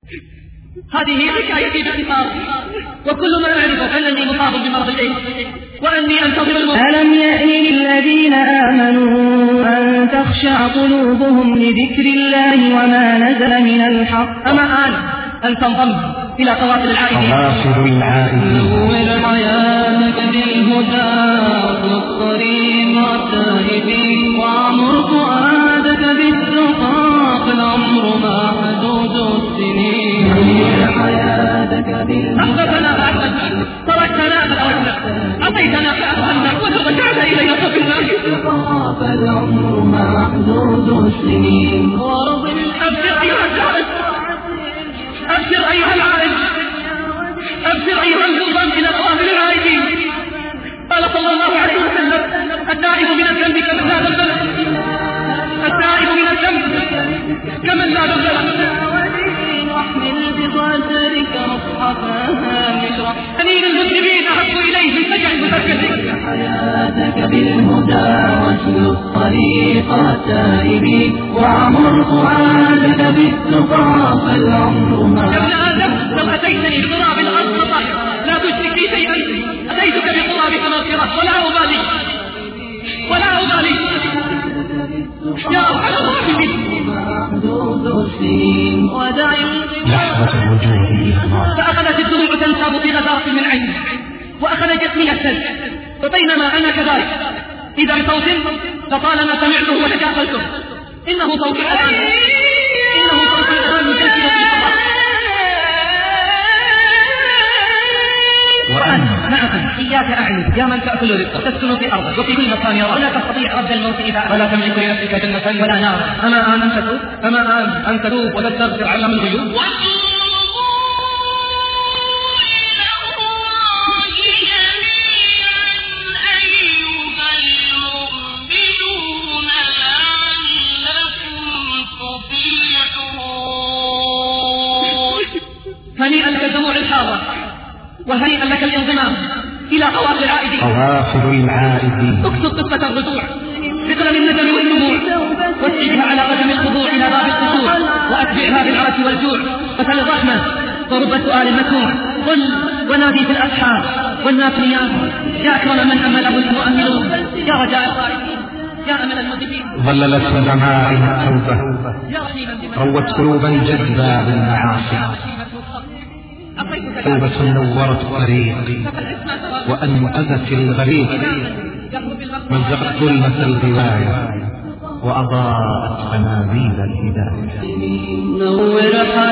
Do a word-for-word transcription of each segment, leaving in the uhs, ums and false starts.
هذه حكايتي باختصار، وكل ما أعرف أنني مصاب بمرض الإيدز وأني أنتظر الموت. ألم يأن للذين آمنوا أن تخشع قلوبهم لذكر الله وما نزل من الحق؟ أما آن أن تنضم إلى قوافل العائدين. قوافل العائدين. نور حياتك بالهدى والطريق التائبين، وعمر فؤادك بالتقى، فالعمر ما حدود السنين. نور حياتك بالهدى. أحببنا فأحببنا، تركتنا فأردنا، أعطيتنا فأحببنا، وترجعت إلينا فقلنا، فالعمر ما حدود السنين. ورض أبشر أيها العائد، أبشر أيها العائد، أبشر أيها الغضبان إلى قوافل العائدين. قال صلى الله عليه وسلم: التائب من الذنب كمن لا ذنب له، التائب من الذنب كمن لا ذنب له. واحمل بقدرك مصحفها مشرح، أنين المسلمين أحب إليه من سجع المفكر. حياتك بالهدى واسلك طريق التائبين، وعمر فؤادك بالتقى، فالعمر ما. يا ابن آدم، لو أتيتني بقراب الأرض خطأ لا تشرك بي شيئا، أتيتك بقرابك مغفرة ولا أبالي ولا أبالي. يا أرحم الراحمين. لحظة الوجود. فأخذت الدموع تنساب في غزارة من عيني، وأخذ جسمي السلج، وبينما أنا كذلك إذا بصوت لطالما سمعته وتجاهلته. إنه صوت الأذان، إنه صوت الأذان مسجل في الصلاة. وأنا معكم إياك أعني يا من تأكل رزقك وتسكن في أرضك وفي كل مكان يرى، ولا تستطيع رد الموت إذا ولا تملك لنفسك جنة ولا نار. أما آن أن تتوب، أما آن أن تتوب وتستغفر علم الغيوب. هنيئا لك الدموع الحارة، وهنيئا لك الانضمام إلى قوافل العائدين. قوافل العائدين. اكتب قصة الرجوع بقلم الندم والدموع، واسعدها على قدم الخضوع إلى باب الخشوع، وأتبعها بالعرس والجوع، فسل الرحمة ورب سؤال مكروع. قل ونادي في الأسحار والناس نيام، يا أكرم من أمله المؤملون، يا رجاء الخائفين، يا أمل المذنبين. ظللت دماء التوبة، روت قلوبا جذبا بالمعاصي. توبة نورت طريقي وأنقذت الغريق، مزقت ظلمة الغواية وأضاءت قناديل الهداية. نور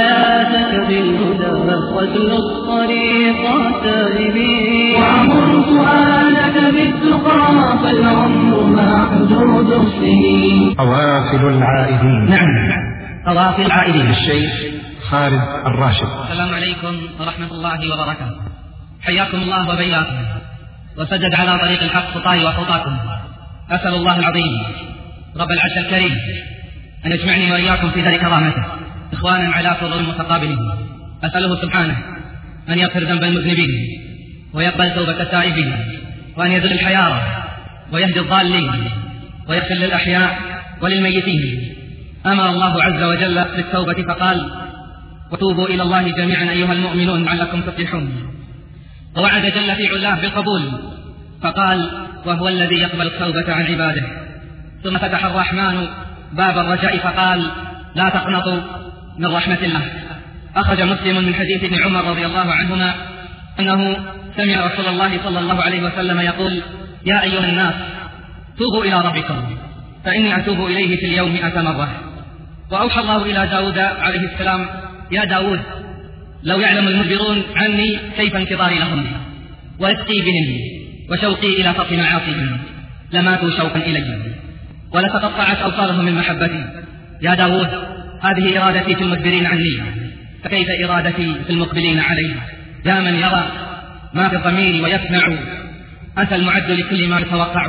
حياتك بالهدى واسلك طريق التائبين، وعمر فؤادك بالتقى، فالعمر ما حدود السنين. قوافل العائدين. نعم، قوافل العائدين. الشيخ خالد الراشد. السلام عليكم ورحمة الله وبركاته. حياكم الله وبياكم، وسدد على طريق الحق خطاي وخطاكم. أسأل الله العظيم رب العرش الكريم أن يجمعني وإياكم في دار كرامته إخوانا على سرر متقابلين. أسأله سبحانه أن يغفر ذنب المذنبين، ويقبل توبة التائبين، وأن يذل الحيارى ويهدي الضالين، ويغفر للأحياء وللميتين. أمر الله عز وجل بالتوبة فقال: وتوبوا إلى الله جميعا أيها المؤمنون لعلكم تفلحون. ووعد جل في علاه بالقبول فقال: وهو الذي يقبل التوبة عن عباده. ثم فتح الرحمن باب الرجاء فقال: لا تقنطوا من رحمة الله. أخرج مسلم من حديث ابن عمر رضي الله عنهما أنه سمع رسول الله صلى الله عليه وسلم يقول: يا أيها الناس توبوا إلى ربكم فإني أتوب إليه في اليوم مئة مرة. وأوحى الله إلى داود عليه السلام: يا داود لو يعلم المدبرون عني كيف انتظاري لهم ورفقي بهم وشوقي إلى فقه معاصيهم لماتوا شوقا إلي ولتقطعت أوصالهم من محبتي. يا داود هذه إرادتي في المدبرين عني، فكيف إرادتي في المقبلين علي؟ يا من يرى ما في الضمير ويسمع، أنت المعد لكل ما يتوقع.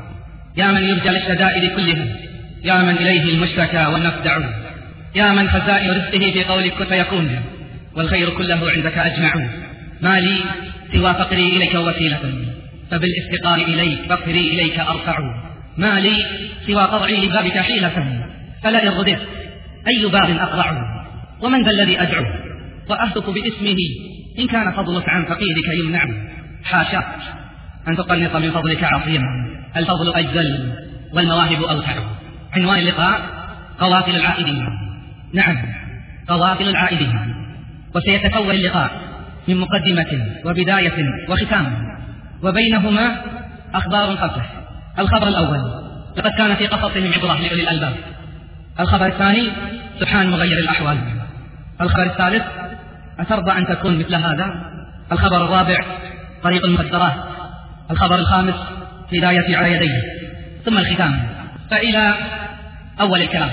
يا من يرجى للشدائد كلها، يا من إليه المشتكى والنفدع. يا من خزائن رزقه في قولك كن فيكون، والخير كله عندك أجمع. ما لي سوى فقري إليك وسيلة، فبالافتقار إليك فقري إليك أرفع. ما لي سوى قضعي لبابك حيلة، فلئن رددت أي باب أقرع. ومن ذا الذي أدعو وأهتف باسمه إن كان فضلك عن فقيرك يمنع. حاشاك أن تقنط من فضلك عصيما، الفضل أجزل والمواهب أوسع. عنوان اللقاء: قوافل العائدين. نعم، قوافل العائدين. وسيتكون اللقاء من مقدمة وبداية وختام، وبينهما أخبار خمسة. الخبر الأول: لقد كان في قصصهم عبرة لأولي الألباب. الخبر الثاني: سبحان مغير الأحوال. الخبر الثالث: أترضى أن تكون مثل هذا. الخبر الرابع: طريق المخدرات. الخبر الخامس: هداية على يديه. ثم الختام. فإلى أول الكلام.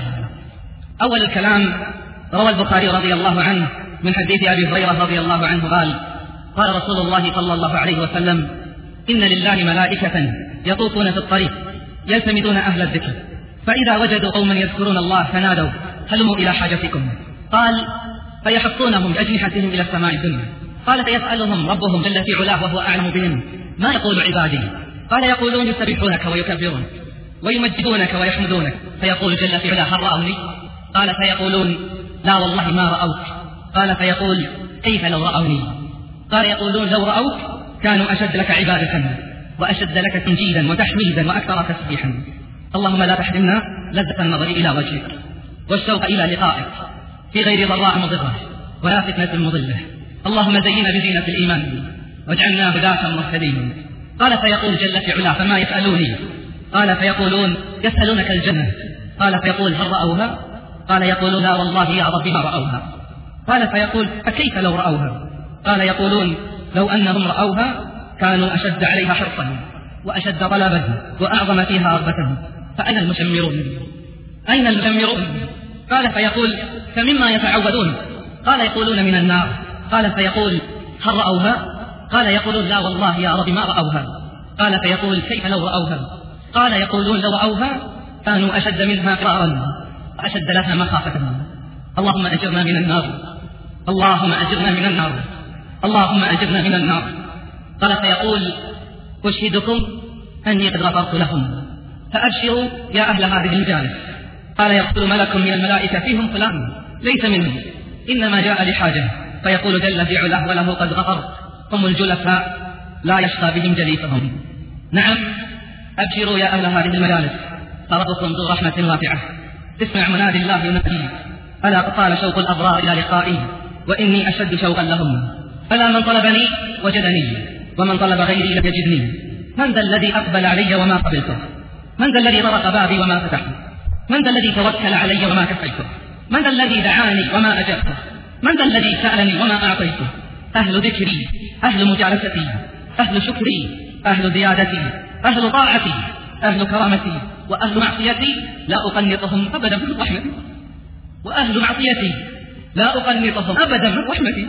أول الكلام: روى البخاري رضي الله عنه من حديث أبي هريرة رضي الله عنه قال: قال رسول الله صلى الله عليه وسلم: إن لله ملائكة يطوفون في الطريق يلتمسون أهل الذكر، فإذا وجدوا قوما يذكرون الله فنادوا هلموا إلى حاجتكم. قال: فيحطونهم بأجنحتهم إلى السماء الدنيا. قال: فيسألهم ربهم جل في علاه وهو أعلم بهم: ما يقول عبادي؟ قال: يقولون يسبحونك ويكبرونك ويمجدونك ويحمدونك. فيقول جل في علاه: هل رأوني؟ قال: فيقولون: لا والله ما رأوك. قال: فيقول: كيف لو رأوني؟ قال: يقولون: لو رأوك كانوا أشد لك عبادة وأشد لك تنجيدا وتحميدا وأكثر تسبيحا. اللهم لا تحرمنا لذة النظر إلى وجهك والشوق إلى لقائك في غير ضراء مضرة ولا فتنة مضلة. اللهم زينا بزينة الإيمان واجعلنا هداة مهتدين. قال: فيقول جل في علاه: فما يسألوني؟ قال: فيقولون: يسألونك الجنة. قال: فيقول: هل رأوها؟ قال: يقول: لا والله يا رب ما رأوها. قال: فيقول: فكيف لو رأوها؟ قال: يقولون: لو أنهم رأوها كانوا أشد عليها حرصا وأشد طلبا وأعظم فيها رغبة. فأين المشمرون؟ أين المشمرون؟ قال: فيقول: فمما يتعوذون؟ قال: يقولون من النار. قال: فيقول: هل رأوها؟ قال: يقولون: لا والله يا رب ما رأوها. قال: فيقول: كيف لو رأوها؟ قال: يقولون: لو رأوها كانوا أشد منها فرارا وأشد لها مخافة. اللهم أجرنا من النار، اللهم أجرنا من النار، اللهم أجرنا من النار. قال: فيقول: أشهدكم أني قد غفرت لهم فأبشروا يا أهل هذه المجالس. قال: يقول ملك من الملائكة: فيهم فلان ليس منهم، إنما جاء لحاجة. فيقول جل في علاه: وله قد غفر. هم الجلساء لا يشقى بهم جليسهم. نعم، أبشروا يا أهل هذه المجالس، فربكم ذو رحمة واسعة. تسمع منادي الله ينادي: ألا قطال شوق الأبرار إلى لقائي وإني أشد شوقا لهم. ألا من طلبني وجدني، ومن طلب غيري لم يجدني. من ذا الذي أقبل علي وما قبلته؟ من ذا الذي طرق بابي وما فتحته؟ من ذا الذي توكل علي وما كفيته؟ من ذا الذي دعاني وما أجبته؟ من ذا الذي سألني وما أعطيته؟ أهل ذكري، أهل مجالستي، أهل شكري، أهل زيادتي، أهل طاعتي، أهل كرامتي، وأهل معصيتي لا أقنطهم أبدا من رحمتي. وأهل معصيتي لا أقنطهم أبدا من رحمتي.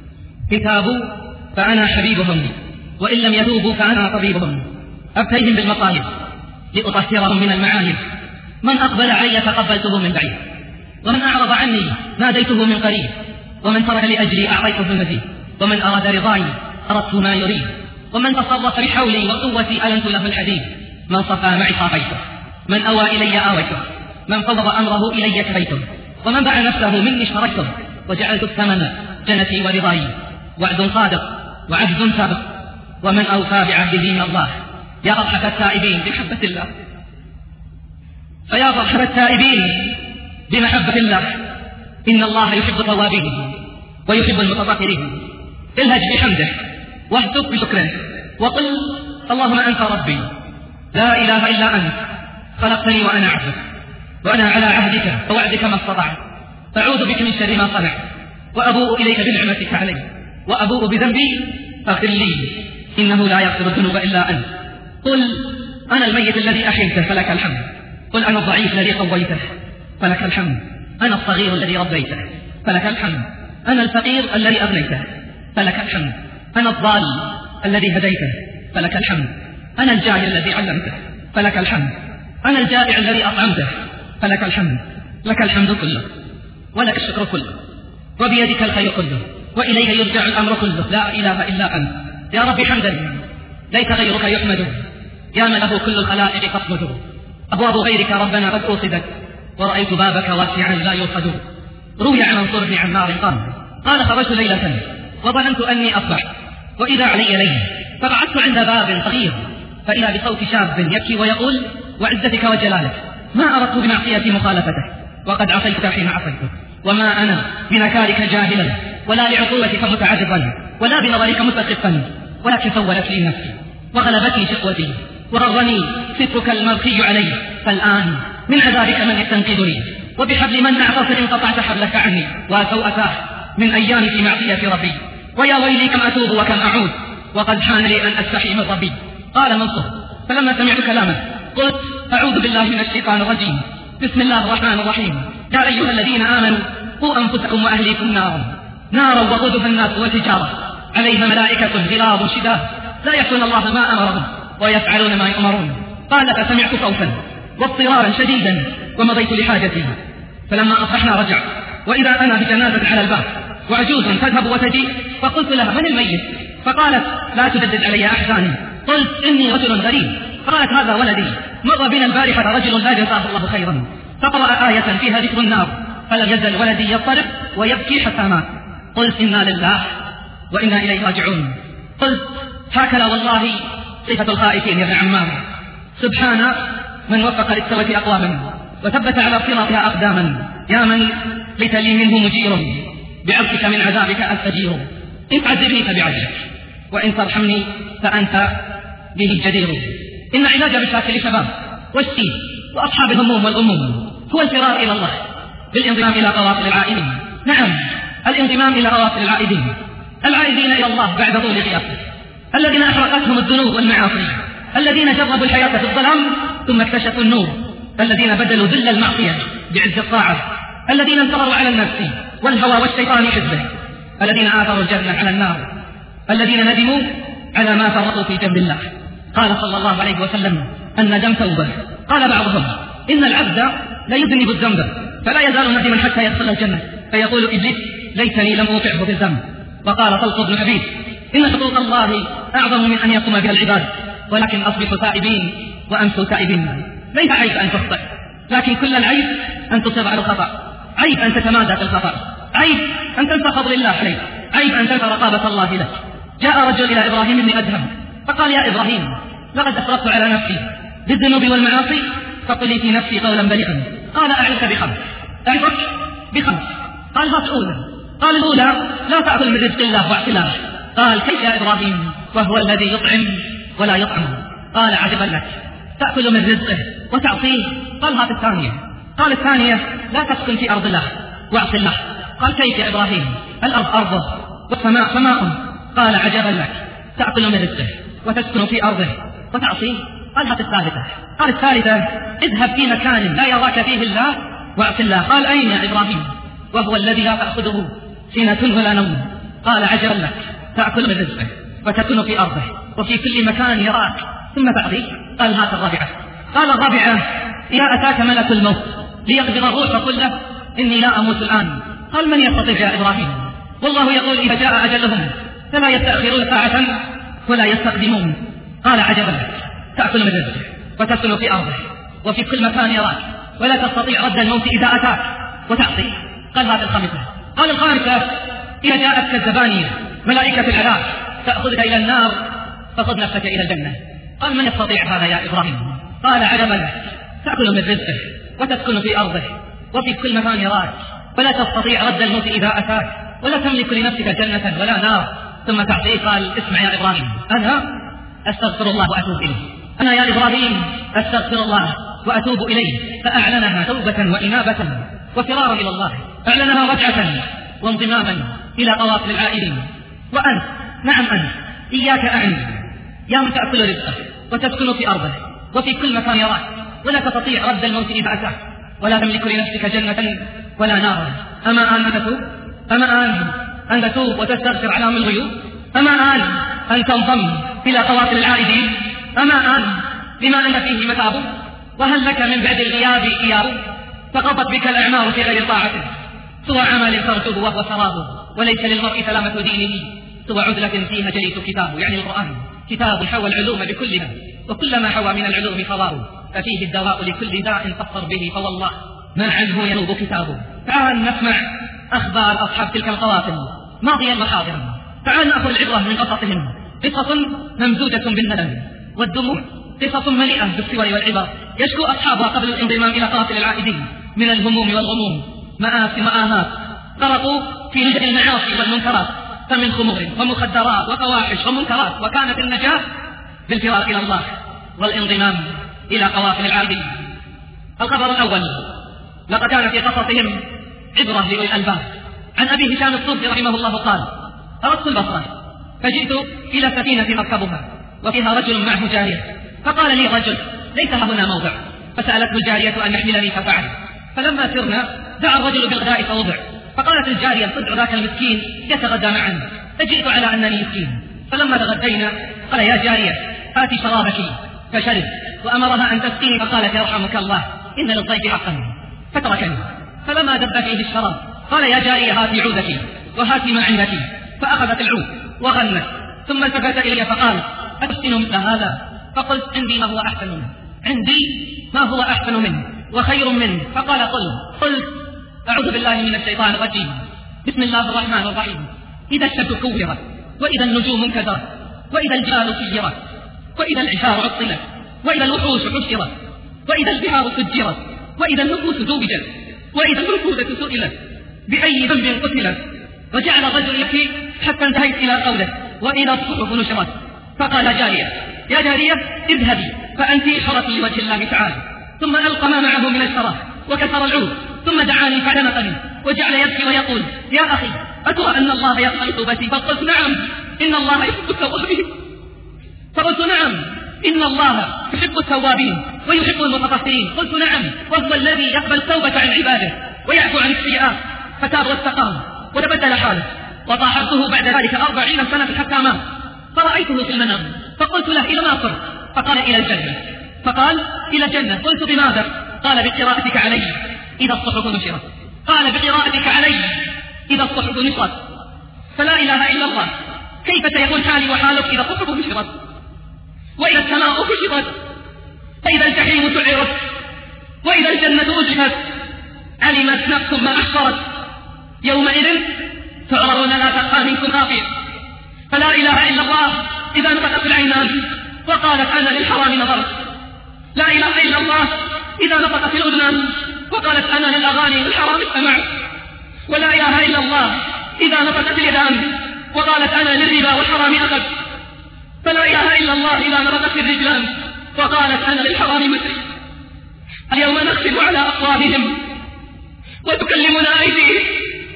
إن تابوا فأنا حبيبهم، وإن لم يتوبوا فأنا طبيبهم. أبتيهم بالمطالب لأطهرهم من المعايب. من أقبل علي تقبلته من بعيد، ومن أعرض عني ناديته من قريب. ومن ترك لأجلي أعطيته المزيد، ومن أراد رضاي أردت ما يريد. ومن تصرف بحولي وقوتي ألنت له الحديد. من صفى معي صافيته، من أوى إلي آويته، من فوض أمره إلي كفيته، ومن باع نفسه مني اشتريته. وجعلت الثمن جنتي ورضاي. وعد صادق وعهد سابق، ومن أوفى بعهده من الله. يا فرحة التائبين بمحبة الله، فيا فرحة التائبين بمحبة الله. إن الله يحب التوابين ويحب المتطهرين. الهج بحمده واهتف بشكره وقل: اللهم أنت ربي لا إله إلا أنت، خلقتني وأنا عبدك، وأنا على عهدك ووعدك ما استطعت، أعوذ بك من شر ما صنعت، وأبوء إليك بنعمتك علي، وأبوء بذنبي فاغفر لي، إنه لا يغفر الذنوب إلا أنت. قل: أنا الميت الذي أحييته فلك الحمد. قل: أنا الضعيف الذي قويته فلك الحمد. أنا الصغير الذي ربيته فلك الحمد. أنا الفقير الذي أغنيته فلك الحمد. أنا الضال الذي هديته فلك الحمد. أنا الجاهل الذي علمته فلك الحمد. أنا الجائع الذي أطعمته فلك الحمد. لك الحمد كله ولك الشكر كله، وبيدك الخير كله، وإليك يرجع الأمر كله. لا إله إلا أنت. يا رب حمدا ليس غيرك يحمد، يا من له كل الخلائق تصمد. أبواب غيرك ربنا قد أوصدت، ورأيت بابك واسعا لا يوصد. روي عن منصور بن عمار قال: قال خرجت ليلة وظننت أني أصبحت وإذا علي ليل، فقعدت عند باب صغير فإذا بصوت شاب يبكي ويقول: وعزتك وجلالك ما أردت بمعصيتي مخالفتك، وقد عصيتك حين عصيتك، وما أنا بنكارك جاهلا ولا لعقوبتك متعرضا ولا بنظرك مستخفا، ولكن سولت لي نفسي وغلبتني شقوتي وغرني سترك المرخي علي، فالآن من عذابك من يستنقذني، وبحبل من أعتصم قطعت حبلك عني، وسوءته من أيامي في معصية ربي، ويا ويلي كم أتوب وكم أعود، وقد حان لي أن أستحي من ربي. قال منصور: فلما سمعت كلامه قلت: أعوذ بالله من الشيطان الرجيم، بسم الله الرحمن الرحيم. يا أيها الذين آمنوا قوا أنفسكم وأهليكم نارا نارا وقودها الناس والحجارة عليها ملائكة غلاظ شداد لا يعصون الله ما أمرهم ويفعلون ما يؤمرون. قال: فسمعت صوتا واضطرارا شديدا ومضيت لحاجتي، فلما أصبحنا رجعت وإذا أنا بجنازة على الباب وعجوز تذهب وتجيء، فقلت لها: من الميت؟ فقالت: لا تجدد علي أحزاني. قلت: إني رجل غريب. قالت: هذا ولدي مر بنا البارحة رجل لا جزاه الله خيرا، فقرأ آية فيها ذكر النار، فلم يزل ولدي يضطرب ويبكي حتى مات. قلت: إنا لله وإنا إليه راجعون. قلت: هكذا والله صفة الخائفين يا ابن عمار. سبحان من وفق للتوبة أقواما وثبت على صراطها أقداما، يا من ليس لي منه مجير، بعفوك من عذابك أستجير. إن تعذبني فبعجلك، وإن ترحمني فأنت به جدير. إن علاج مشاكل الشباب والشيب وأصحاب الهموم والغموم هو الفرار إلى الله بالانضمام إلى قوافل العائدين. نعم، الانضمام إلى قوافل العائدين، العائدين إلى الله بعد طول غيابه، الذين أحرقتهم الذنوب والمعاصي، الذين جربوا الحياة في الظلام ثم اكتشفوا النور، الذين بدلوا ذل المعصية بعز الطاعة، الذين انتصروا على النفس والهوى والشيطان حزبه، الذين آثروا الجنة على النار، الذين ندموا على ما فرطوا في جنب الله. قال صلى الله عليه وسلم: الندم توبة. قال بعضهم: إن العبد لا يذنب الذنب فلا يزال ندما حتى يدخل الجنة، فيقول إبليس: ليتني لم أوقعه بالذنب. وقال طلق بن حبيب: إن حقوق الله أعظم من أن يقوم بها العباد، ولكن أصبحوا تائبين وأمسوا تائبين. ليس عيب أن تخطئ، لكن كل العيب أن تصر على الخطأ، عيب أن تتمادى في الخطأ، عيب أن تنسى فضل الله عليك، عيب أن تنسى رقابة الله لك. جاء رجل إلى إبراهيم بن أدهم فقال: يا إبراهيم، لقد أسرفت على نفسي بالذنوب والمعاصي، فقل لي في نفسي قولا بليغا. قال: أعظك بخمس. أعظك بخمس. قال: هات أولى. قال: الأولى لا تأكل من رزق الله واعتلاه. قال: كيف يا إبراهيم وهو الذي يطعم ولا يطعم؟ قال: عجبا لك، تأكل من رزقه وتعطيه. قال: هات الثانية. قال: الثانية لا تسكن في أرض الله واعصي الله. قال: كيف يا إبراهيم؟ الأرض أرضه والسماء سماء. قال: عجبا لك، تأكل من رزقه وتسكن في أرضه وتعصيه. قال: هات الثالثة. قال: الثالثة اذهب في مكان لا يراك فيه الله واعصي الله. قال: أين يا إبراهيم وهو الذي لا تأخذه سنة ولا نوم؟ قال: عجبا لك، تأكل من رزقه وتسكن في أرضه وفي كل مكان يراك ثم تعصيه. قال: هات الرابعة. قال: الرابعة إذا أتاك ملك الموت ليقبض الروح فقل له: إني لا أموت الآن. قال: من يستطيع يا إبراهيم؟ والله يقول: إذا جاء أجلهم فلا يستأخرون ساعة ولا يستقدمون. قال: عجبا لك، تأكل من رزقه وتسكن في أرضه وفي كل مكان يراك ولا تستطيع رد الموت إذا أتاك وتعصيه. قال: هذا الخامسة. قال: الخامسة إذا جاءتك الزبانية ملائكة العذاب تأخذك إلى النار فخذ نفسك إلى الجنة. قال: من يستطيع هذا يا إبراهيم؟ قال: عجبا لك، تأكل من رزقه وتسكن في أرضه وفي كل مكان يراك ولا تستطيع رد الموت إذا أتاك ولا تملك لنفسك جنة ولا نار ثم تعصيه. قال: اسمع يا إبراهيم، أنا أستغفر الله وأتوب إليه. أنا يا إبراهيم أستغفر الله وأتوب إليه. فأعلنها توبة وإنابة وفرارا إلى الله، أعلنها رجعة وانضماما إلى قوافل العائدين. وأنت، نعم أنت، إياك أعني يا من تأكل رزقه وتسكن في أرضه وفي كل مكان يراك ولا تستطيع رد الموت إذا أتاك ولا تملك لنفسك جنة ولا نارا. أما آن أن تتوب؟ أما آن أن تتوب وتستغفر على من الغيوب؟ أما آن أن تنضم إلى قوافل العائدين؟ أما آن بما أن فيه متاب؟ وهل لك من بعد الغياب إياب؟ فقضت بك الأعمار في غير طاعته، سوى عمل ترجوه وهو سرابه، وليس للمرء سلامة دينه سوى عزلة فيها جريت كتابه، يعني القرآن كتاب حوى العلوم بكلها، وكلما حوى من العلوم خضار، ففيه الدواء لكل داء فاصبر به، فوالله ما عنه ينوب كتابه. تعال نسمع أخبار أصحاب تلك القوافل ماضيا وحاضرا. تعال نأخذ العبرة من قصصهم. قصة ممزوجة بالندم والدموع، قصص مليئة بالصور والعبر يشكو أصحابها قبل الانضمام إلى قافل العائدين من الهموم والغموم، مآسي وآهات، غرقوا في نجد المعاصي والمنكرات، فمن خمور ومخدرات وفواحش ومنكرات، وكانت النجاة بالفرار إلى الله والانضمام إلى قوافل العائدين. الخبر الأول: لقد كان في قصصهم عبرة لأولي الألباب. عن أبي هشام الصوفي رحمه الله قال: أردت البصرة فجئت إلى سفينة مركبها وفيها رجل معه جارية، فقال لي رجل: ليس هنا موضع. فسألته الجارية أن يحملني ففعل. فلما سرنا دعا الرجل بالغداء فوضع، فقالت الجارية: صدع ذاك المسكين يتغدى معنا. فجئت على أنني مسكين. فلما تغدينا قال: يا جارية هاتي شرابك، فشرب، وأمرها أن تسقيني فقالت: يرحمك الله إن للضيف حقا، فتركني. فلما دب فيه الشراب قال: يا جارية هاتي عودك وهاتي ما عندك، فأخذت العود وغنت، ثم التفت إلي فقال: أتحسن مثل هذا؟ فقلت: عندي ما هو أحسن منه، عندي ما هو أحسن منه وخير منه. فقال: قل. قلت: أعوذ بالله من الشيطان الرجيم، بسم الله الرحمن الرحيم. إذا الشمس كورت، وإذا النجوم انكدرت، وإذا الجبال سيرت، وإذا العشار عطلت، وإذا الوحوش حشرت، وإذا البحار سجرت، وإذا النفوس زوجت، وإذا الموءودة سئلت بأي ذنب قتلت. وجعل الرجل يبكي حتى انتهيت إلى قوله: وإذا الصحف نشرت. فقال جارية: يا جارية اذهبي فأنت حرة لوجه الله تعالى. ثم ألقى ما معه من الشراب وكسر العود، ثم دعاني فعلمقني وجعل يبكي ويقول: يا أخي أترى أن الله يقبل توبتي؟ فقلت: نعم إن الله يحب التوابين. فقلت: نعم إن الله يحب التوابين ويحب المتطهرين. قلت: نعم، وهو الذي يقبل التوبة عن عباده ويعفو عن السيئات. فتاب واستقام وتبدل حاله. وصاحبته بعد ذلك أربعين سنة حتى مات. فرأيته في المنام فقلت له: إلى ما صرت؟ فقال: إلى الجنة. فقال: إلى الجنة. قلت: بماذا؟ قال: بقراءتك علي إذا الصحف نشرت. قال: بقراءتك علي إذا الصحف نشرت. فلا إله إلا الله، كيف سيكون حالي وحالك إذا الصحف نشرت، وإذا السماء كشفت، فإذا الجحيم سعرت، وإذا الجنة أزلفت، علمت نفس ما أحصرت، يومئذ تعرضون لا تخفى منكم خافية. فلا إله إلا الله إذا نطقت العينان وقالت: أنا للحرام نظرت. لا إله إلا الله إذا نطقت الأذنان وقالت: أنا للأغاني والحرام استمعت. ولا إله إلا الله إذا نطقت اليدان وقالت: أنا للربا والحرام أخذت. فلا إله إلا الله إذا نطقت الرجلان وقالت: أنا للحرام مسري. اليوم نختم على أفواههم وتكلمنا أيديهم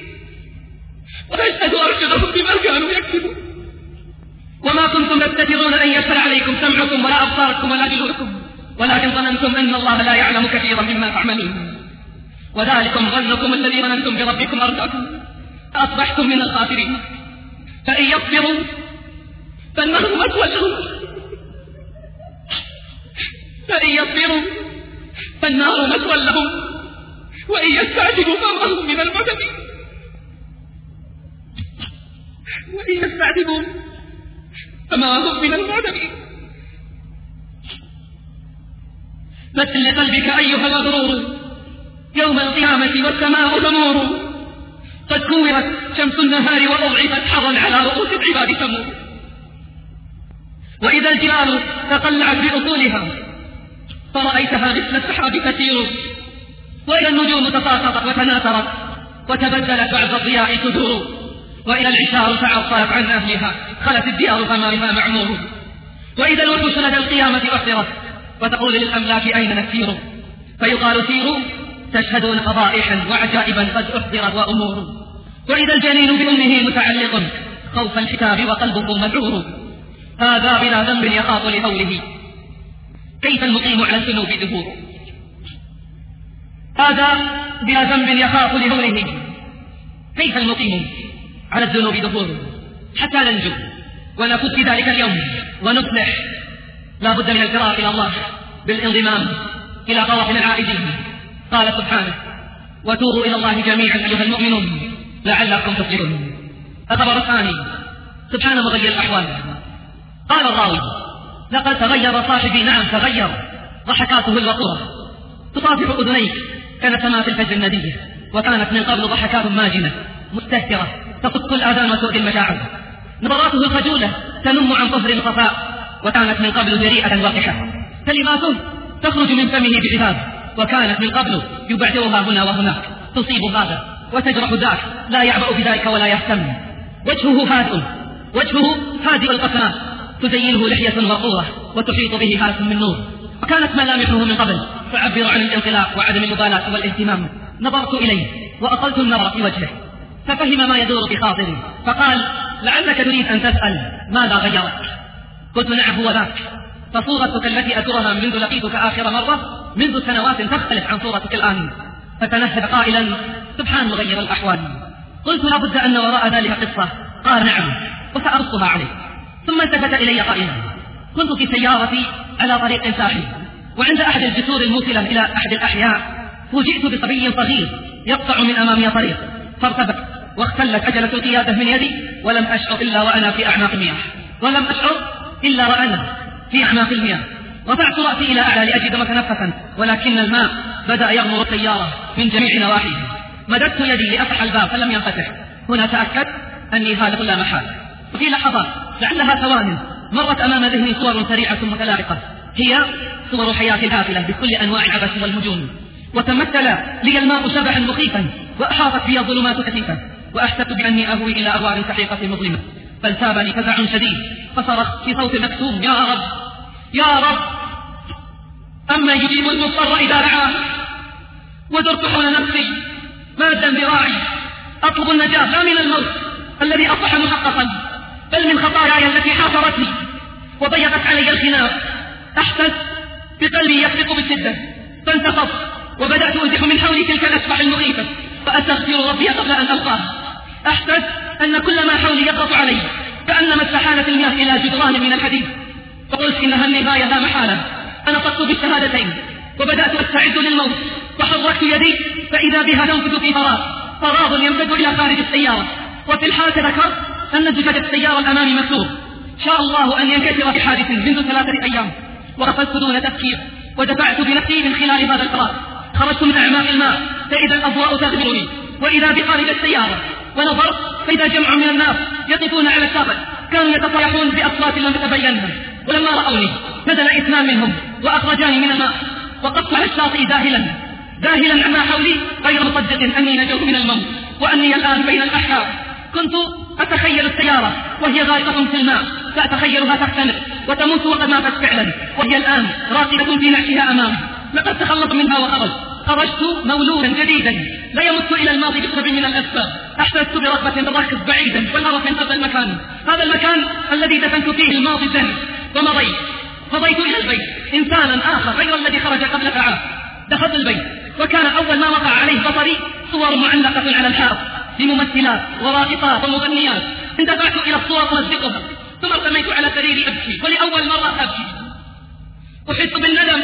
وتشهد أرجلهم بما كانوا يكسبون. وما كنتم تستترون أن يسر عليكم سمعكم ولا أبصاركم ولا جلودكم، ولكن ظننتم أن الله لا يعلم كثيرا مما تعملون. وذلكم ظنكم الذي ظننتم بربكم أرداكم فأصبحتم من الخاسرين. فإن يصبروا فالنار مثوى لهم، فإن يصبروا فالنار مثوى لهم، وإن يستعجبوا فما هم من المعتدين، وإن يستعجبوا فما هم من المعتدين. مثل لقلبك أيها المغرور يوم القيامة والسماء تمور، قد كورت شمس النهار وأضعفت حظا على رؤوس العباد تمور. وإذا الجبال تقلعت بأصولها فرأيتها مثل السحاب تسير، وإذا النجوم تساقطت وتناثرت وتبدلت بعد الضياء تدور، وإذا العشار تعطلت عن أهلها خلت الديار فما بها معمور. وإذا الوحوش لدى القيامة أحضرت وتقول للأملاك أين نسير، فيقال سيروا تشهدون فضائحا وعجائبا قد أحضرت وأمور. وإذا الجنين بأمه متعلق خوف الحساب وقلبه مذعور، هذا بلا ذنب يخاف لهوله كيف المقيم على الذنوب ظهور. هذا بلا ذنب يخاف لهوله كيف المقيم على الذنوب ظهور. حتى ننجو ونفوت في ذلك اليوم ونفلح لا بد من الفرار إلى الله بالانضمام إلى قوافل العائدين. قال سبحانه: وتوبوا إلى الله جميعا أيها المؤمنون لعلكم تفلحون. الخبر الثاني: سبحان مغير الأحوال. قال الراوي: لقد تغير صاحبي. نعم تغير، ضحكاته الوقورة تصافح أذنيك كنسمات الفجر الندية، وكانت من قبل ضحكات ماجنة مستهترة تفك الآذان وتؤذي المشاعر. نظراته الخجولة تنم عن طهر الخفاء، وكانت من قبل جريئة وقحة. كلماته تخرج من فمه بعذاب، وكانت من قبل يبعثرها هنا وهناك، تصيب هذا وتجرح ذاك، لا يعبأ بذلك ولا يهتم. وجهه هادئ، وجهه هادئ القسماء، تزينه لحية وقورة وتحيط به هالة من نور. وكانت ملامحه من قبل تعبر عن الانطلاق وعدم المبالاة والاهتمام. نظرت إليه وأطلت النظر في وجهه، ففهم ما يدور بخاطري، فقال: لعلك تريد أن تسأل ماذا غيرك؟ قلت: نعم هو ذاك، فصورتك التي أترها منذ لقيتك آخر مرة منذ سنوات تختلف عن صورتك الآن. فتنهد قائلا: سبحان مغير الأحوال. قلت: لا بد أن وراء ذلك قصة. قال: نعم، وسأرصها عليك. ثم التفت إلي قائلا: كنت في سيارتي على طريق ساحل، وعند أحد الجسور الموصلة إلى أحد الأحياء فوجئت بصبي صغير يقطع من أمامي طريق، فارتبك واختلت عجلة القيادة من يدي، ولم أشعر إلا وأنا في أعماق المياه، ولم أشعر إلا وأنا في أعماق المياه. رفعت رأسي إلى أعلى لأجد متنفسا، ولكن الماء بدأ يغمر السيارة من جميع نواحيها. مددت يدي لأفتح الباب فلم ينفتح. هنا تأكدت أني هالك لا محالة. وفي لحظات لعلها ثوان مرت أمام ذهني صور سريعة متلاحقة، هي صور حياة الهافلة بكل أنواع العبث والهجوم. وتمثل لي الماء شبحا مخيفا، وأحاطت بي الظلمات كثيفة، وأحسست بأني أهوي إلى أغوار سحيقة مظلمة. فانتابني فزع شديد، فصرخت في صوت مكتوم: يا رب يا رب، أما يجيب المضطر إذا دعاه. ودرت حول نفسي مادا ذراعي أطلب النجاة، لا من الموت الذي أصبح محققا، بل من خطاياي التي حاصرتني وضيقت علي الخناق. أحسست بقلبي يخفق بالشدة، فانتفضت وبدأت أزح من حولي تلك الأسبح المخيفة، فأستغفر ربي قبل أن ألقاه. أحسست أن كل ما حولي يضغط علي، كأنما استحالت المياه إلى جدران من الحديد. فقلت: إنها النهاية لا محالة. أنا طقت بالشهادتين وبدأت أستعد للموت، وحركت يدي فإذا بها تنفذ في فراغ، فراغ يمتد إلى خارج السيارة. وفي الحال تذكرت أن زجاج السيارة الأمامي مكسور، شاء الله أن ينكسر في حادث منذ ثلاثة أيام. وقفزت دون تفكير ودفعت بنفسي من خلال هذا الفراغ. خرجت من أعماق الماء فإذا الأضواء تغمرني، وإذا بخارج السيارة، ونظرت فإذا جمع من الناس يقفون على الشاطئ، كانوا يتصايحون بأصوات لم تتبينها. ولما رأوني نزل اثنان منهم وأخرجاني من الماء. وقفت على الشاطئ ذاهلا ذاهلا عما حولي، غير مصدق أني نجوت من الموت وأني الآن بين الأحياء. كنت أتخيل السيارة وهي غارقة في الماء، فأتخيلها تختنق وتموت وقد ماتت فعلا، وهي الآن راقدة في نعشها أمامي. لقد تخلص منها وخرج. خرجت مولودا جديدا لا يمت إلى الماضي بسبب من الأسباب. أحسست برغبة بالركض بعيدا والهرب من هذا المكان، هذا المكان الذي دفنت فيه الماضي الذهني. ومضيت مضيت إلى البيت، إنسانا آخر غير الذي خرج قبل ساعات. دخلت البيت وكان أول ما وقع عليه بصري صور معلقة على الحائط لممثلات وراقصات ومغنيات. اندفعت إلى الصور أصدقها، ثم ارتميت على سريري أبكي، ولأول مرة أبكي. أحس بالندم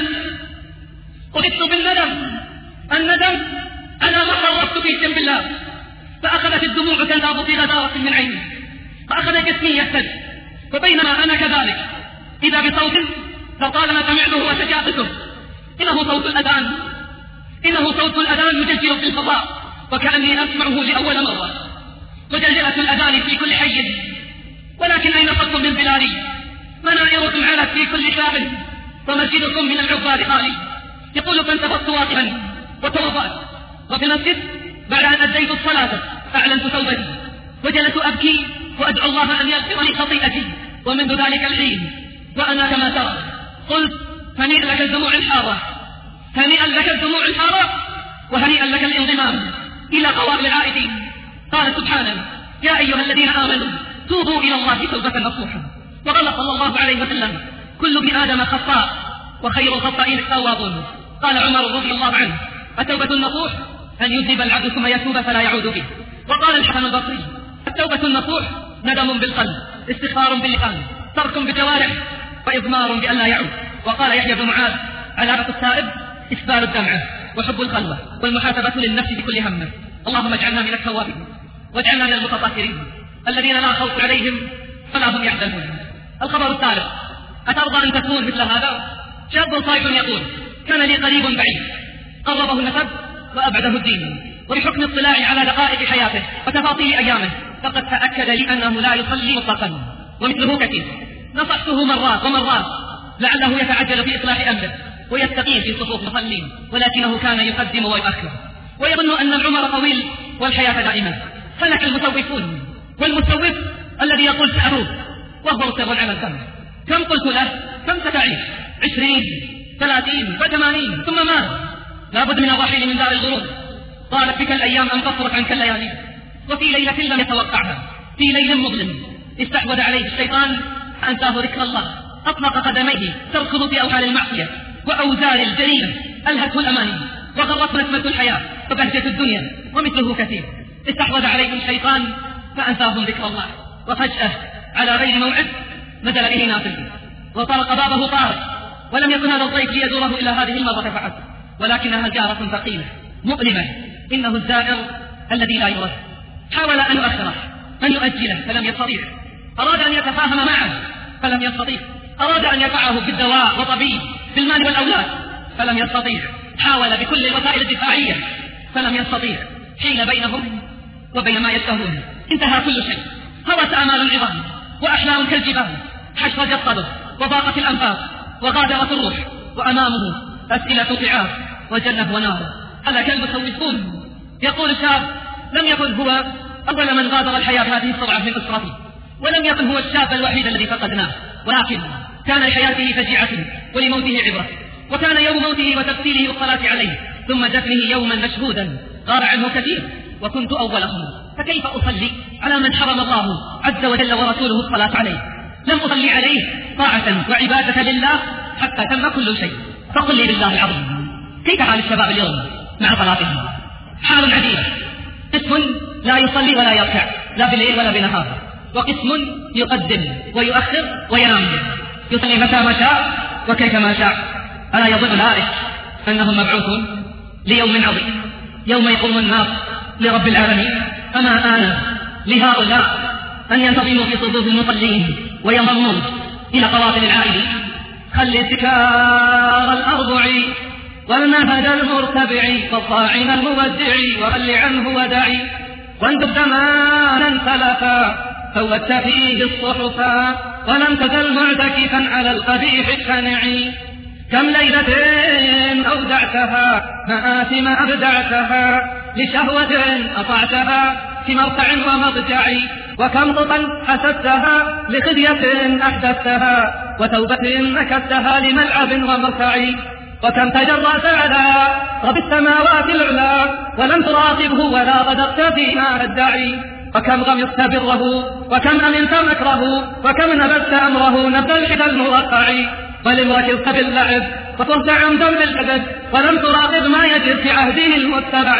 أحس بالندم الندم على ما فرطت في جنب الله. فأخذت الدموع تنهاب في غزارة من عيني، فأخذ جسمي يهتز. فبينما أنا كذلك إذا بصوت فطالما سمعته وتجاوزته، إنه صوت الأذان إنه صوت الأذان يجلجل في الفضاء، وكأني أسمعه لأول مرة. وجلجلة الأذان في كل حي، ولكن أين صوت من بلادي؟ منائركم علت في كل شاب، ومسجدكم من العباد خالي. يقول: فانتفضت واقفا وتوضأت، وفي المسجد بعد أن أديت الصلاة أعلنت توبتي، وجلست أبكي وأدعو الله أن يغفر لي خطيئتي. ومنذ ذلك الحين وأنا كما ترى قلت: هنيئا لك الدموع الحارة، هنيئا لك الدموع الحارة، وهنيئا لك الانضمام إلى قوائم العائدين. قال سبحانه: يا أيها الذين آمنوا توبوا إلى الله توبة نصوحا. وقال صلى الله عليه وسلم: كل ابن آدم خطاء وخير الخطائين التوابون. قال عمر رضي الله عنه: التوبة النصوح أن يذنب العبد ثم يتوب فلا يعود به. وقال الحسن البصري: التوبة النصوح ندم بالقلب، استغفار باللسان، ترك بالجوارح، وإضمار بأن لا يعود. وقال يحيى بن معاذ: علامة التائب إسبال الدمعة وحب الخلوة والمحاسبة للنفس بكل همه. اللهم اجعلنا من التوابين، واجعلنا من المتطهرين الذين لا خوف عليهم ولا هم يحزنون. الخبر الثالث: أترضى أن تكون مثل هذا؟ شاب صائب يقول: كان لي قريب بعيد، قربه النسب وأبعده الدين، وبحكم اطلاعي على دقائق حياته وتفاصيل أيامه فقد تأكد لي أنه لا يصلي مطلقا، ومثله كثير. نصحته مرات ومرات لعله يتعجل في إصلاح أمره ويستقيم في صفوف المصلين، ولكنه كان يقدم ويؤخر ويظن أن العمر طويل والحياة دائمة. هلك المسوفون، والمسوف الذي يقول سأروب وهو سر على الذنب. كم قلت له كم ستعيش؟ عشرين ثلاثين وثمانين ثم مات. لابد من الرحيل من دار الغرور. طالت بك الأيام أن تصرف عنك الليالي. وفي ليلة لم يتوقعها، في ليل مظلم استحوذ عليه الشيطان فأنساه ذكر الله، أطلق قدميه تركض في أوحال المعصية وأوزار الجريمة، ألهته الأماني وغرته نسمة الحياة وبهجة الدنيا، ومثله كثير. استحوذ عليهم الشيطان فأنساهم ذكر الله، وفجأة على غير موعد نزل به نازل وطرق بابه طارق، ولم يكن هذا الضيف ليزوره إلا هذه المرة فحسب، ولكنها زيارة ثقيلة مؤلمة. إنه الزائر الذي لا يرد. حاول أن يؤخره أن يؤجله فلم يستطيع. أراد أن يتفاهم معه فلم يستطيع. أراد أن يدفعه بالدواء وطبيب بالمال والأولاد فلم يستطيع. حاول بكل الوسائل الدفاعية فلم يستطيع. حيل بينهم وبين ما يشتهون. انتهى كل شيء. هوت آمال العظام وأحلام كالجبال، حشرجت صدره وضاقت الأنفاس وغادرت الروح، وأمامه أسئلة صعاب وجنة ونار. هلك المسوفون. يقول الشاب لم يكن هو أول من غادر الحياة هذه السرعة من أسرته، ولم يكن هو الشاب الوحيد الذي فقدناه، ولكن كان لحياته فجيعة ولموته عبرة، وكان يوم موته وتغسيله والصلاة عليه ثم دفنه يوما مشهودا غار عنه كثير، وكنت أولهم. فكيف أصلي على من حرم الله عز وجل ورسوله الصلاة عليه؟ لم أصلي عليه طاعة وعبادة لله حتى تم كل شيء. فقل لي بالله العظيم كيف حال الشباب اليوم مع صلاتهم؟ حال عجيب. قسم لا يصلي ولا يركع لا بالليل ولا بنهار، وقسم يقدم ويؤخر وينام، يصلي متى ما شاء وكيف ما شاء. ألا يظن أولئك أنهم مبعوثون ليوم عظيم، يوم يقوم الناس لرب العالمين؟ أما آن لهؤلاء أن ينتظموا في صفوف المصلين وينضمون إلى قوافل العائلين. خلي سكار الأربع والمهد المرتبع والطاعن المودع وخل عنه ودعي، واندب زمانا سلفا فوت فيه الصحفا ولم تزل معتكفا على القبيح الشنع. كم ليلة أودعتها مآثم أبدعتها لشهوة أطعتها في مرتع ومضجع، وكم طبا حسدتها لخدية أحدثتها وتوبة نكستها لملعب ومرتع. وكم تجرأت على رب السماوات العلا ولم تراقبه ولا غدرت فيما تدعي، وكم غمضت بره وكم أمنت مكره وكم نبذت أمره نبذ الحدى الموقع. ولم ركضت باللعب وصرت عمدا بالكذب ولم تراقب ما يجري في عهده المتبع.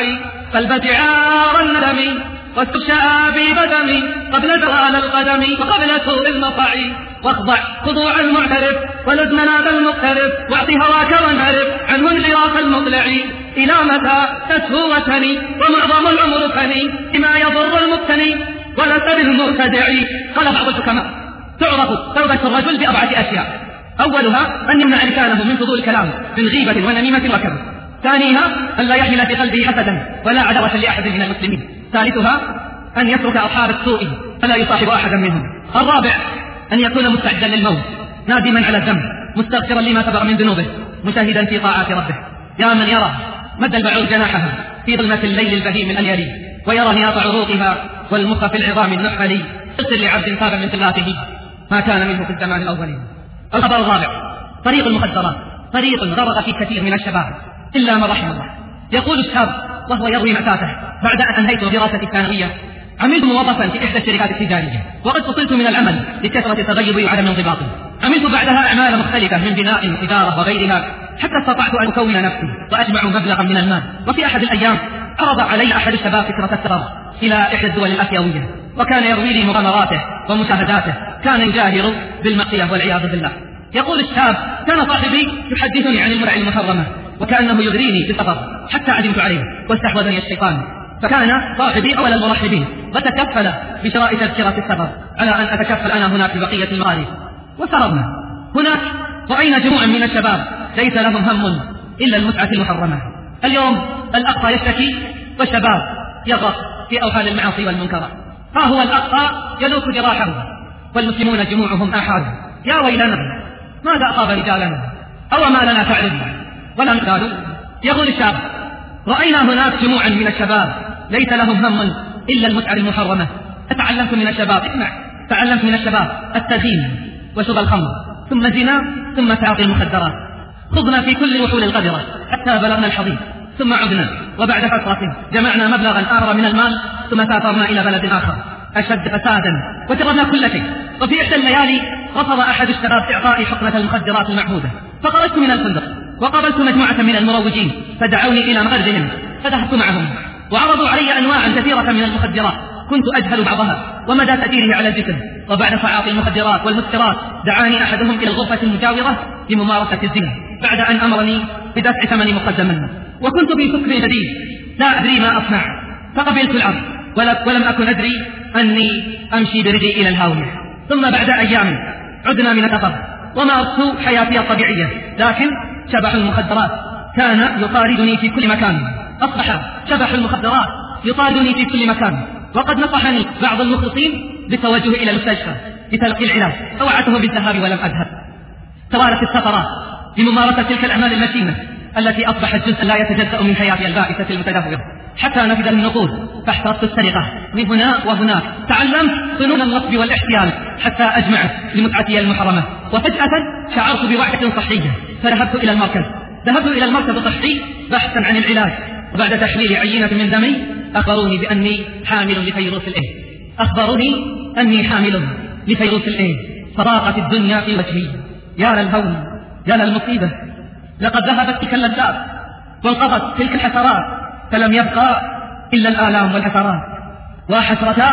فالبتعار الندم واستبشاء ببدم قبل زوال القدم وقبل سوء المطع. واخضع خضوع المعترف ولزم نادى المقترف واعط هواك وانعرف عنه انحراف المطلع. إلى متى تسهو وتني ومعظم العمر فني بما يضر المبتني ولست بالمرتدع. قال بعض الحكماء تعرف توبة الرجل بأربعة أشياء: أولها أن يمنع لسانه من فضول الكلام من غيبة ونميمة وكذب. ثانيها أن لا يحمل في قلبه حسدا ولا عداوة لأحد من المسلمين. ثالثها أن يترك أصحاب السوء فلا يصاحب أحدا منهم. الرابع أن يكون مستعدا للموت نادما على الذنب مستغفرا لما سبق من ذنوبه مجتهدا في طاعات ربه. يا من يرى مد البعوض جناحها في ظلمة الليل البهيم الأليلي ويرى نياط عروقها والمخ في العظام النحلي، اغفر لعبد تاب من ثلاثه ما كان منه في الزمان الأولين. الخبر الرابع طريق المخدرات، طريق غرق في كثير من الشباب إلا ما رحم الله. يقول الشاب وهو يروي مأساته: بعد أن أنهيت دراستي الثانوية عملت موظفا في إحدى الشركات التجارية، وقد فصلت من العمل لكثرة تغيبي وعدم انضباطي. عملت بعدها أعمال مختلفة من بناء وإدارة وغيرها حتى استطعت أن أكون نفسي وأجمع مبلغا من المال. وفي أحد الأيام عرض علي أحد الشباب فكرة السفر إلى إحدى الدول الآسيوية، وكان يروي لي مغامراته ومشاهداته، كان يجاهر بالمعصية والعياذ بالله. يقول الشاب: كان صاحبي يحدثني عن المرع المحرمة وكأنه يغريني بالسفر حتى عدمت عليه واستحوذني الشيطان، فكان صاحبي أول المرحبين وتكفل بشراء تذكرة السفر على أن أتكفل أنا هناك ببقية المال. وسررنا هناك رأينا جموعا من الشباب ليس لهم هم إلا المتعة المحرمة. اليوم الأقصى يشتكي وشباب يغرق في أوهام المعاصي والمنكرات. ها هو الأقصى يذوق جراحه والمسلمون جموعهم آحاد. يا ويلنا ماذا أصاب رجالنا؟ أو ما لنا فعل ولا نقال يقول الشاب: رأينا هناك جموعا من الشباب ليس لهم هم إلا المتعة المحرمة. أتعلمت من الشباب اسمع تعلمت من الشباب التدين وشرب الخمر ثم زنا ثم تعاطي المخدرات. خضنا في كل الوحول الغدرة حتى بلغنا الحضيض ثم عدنا، وبعد فترة جمعنا مبلغا آخر من المال ثم سافرنا إلى بلد آخر أشد فسادا وجربنا كل شيء. وفي إحدى الليالي رفض أحد الشباب إعطائي حقنة المخدرات المعهودة، فخرجت من الفندق وقابلت مجموعة من المروجين فدعوني إلى مخرجهم فذهبت معهم وعرضوا علي أنواعا كثيرة من المخدرات كنت أجهل بعضها ومدى تأثيره على الجسم. وبعد تعاطي المخدرات والمسكرات دعاني أحدهم إلى الغرفة المجاورة لممارسة الزنا بعد أن أمرني بدفع ثمن مقدما، وكنت في سكر شديد لا أدري ما أصنع، فقبلت العرض ولم أكن أدري أني أمشي برجلي إلى الهاوية. ثم بعد أيام عدنا من السفر ومارست حياتي الطبيعية، لكن شبح المخدرات كان يطاردني في كل مكان. أصبح شبح المخدرات يطاردني في كل مكان، وقد نصحني بعض المخلصين بالتوجه إلى المستشفى لتلقي العلاج، فوعدته بالذهاب ولم أذهب. توالت السفرات لممارسة تلك الأعمال المتينة التي أصبحت جزءا لا يتجزأ من حياتي البائسة المتدهورة، حتى نفذ النقود فاحترقت السرقة من هنا وهناك. تعلمت فنون النصب والاحتيال حتى أجمعت لمتعتي المحرمة، وفجأة شعرت بوعكة صحية فذهبت إلى المركز ذهبت إلى المركز الصحي بحثا عن العلاج، وبعد تحليل عينة من دمي أخبروني بأني حامل لفيروس الإيه أخبروني أني حامل لفيروس الإيه فضاقت الدنيا في وجهي. يا للهون يا للمصيبة، لقد ذهبت تلك اللذات وانقضت تلك الحسرات فلم يبقى إلا الآلام والحسرات. وحسرتاه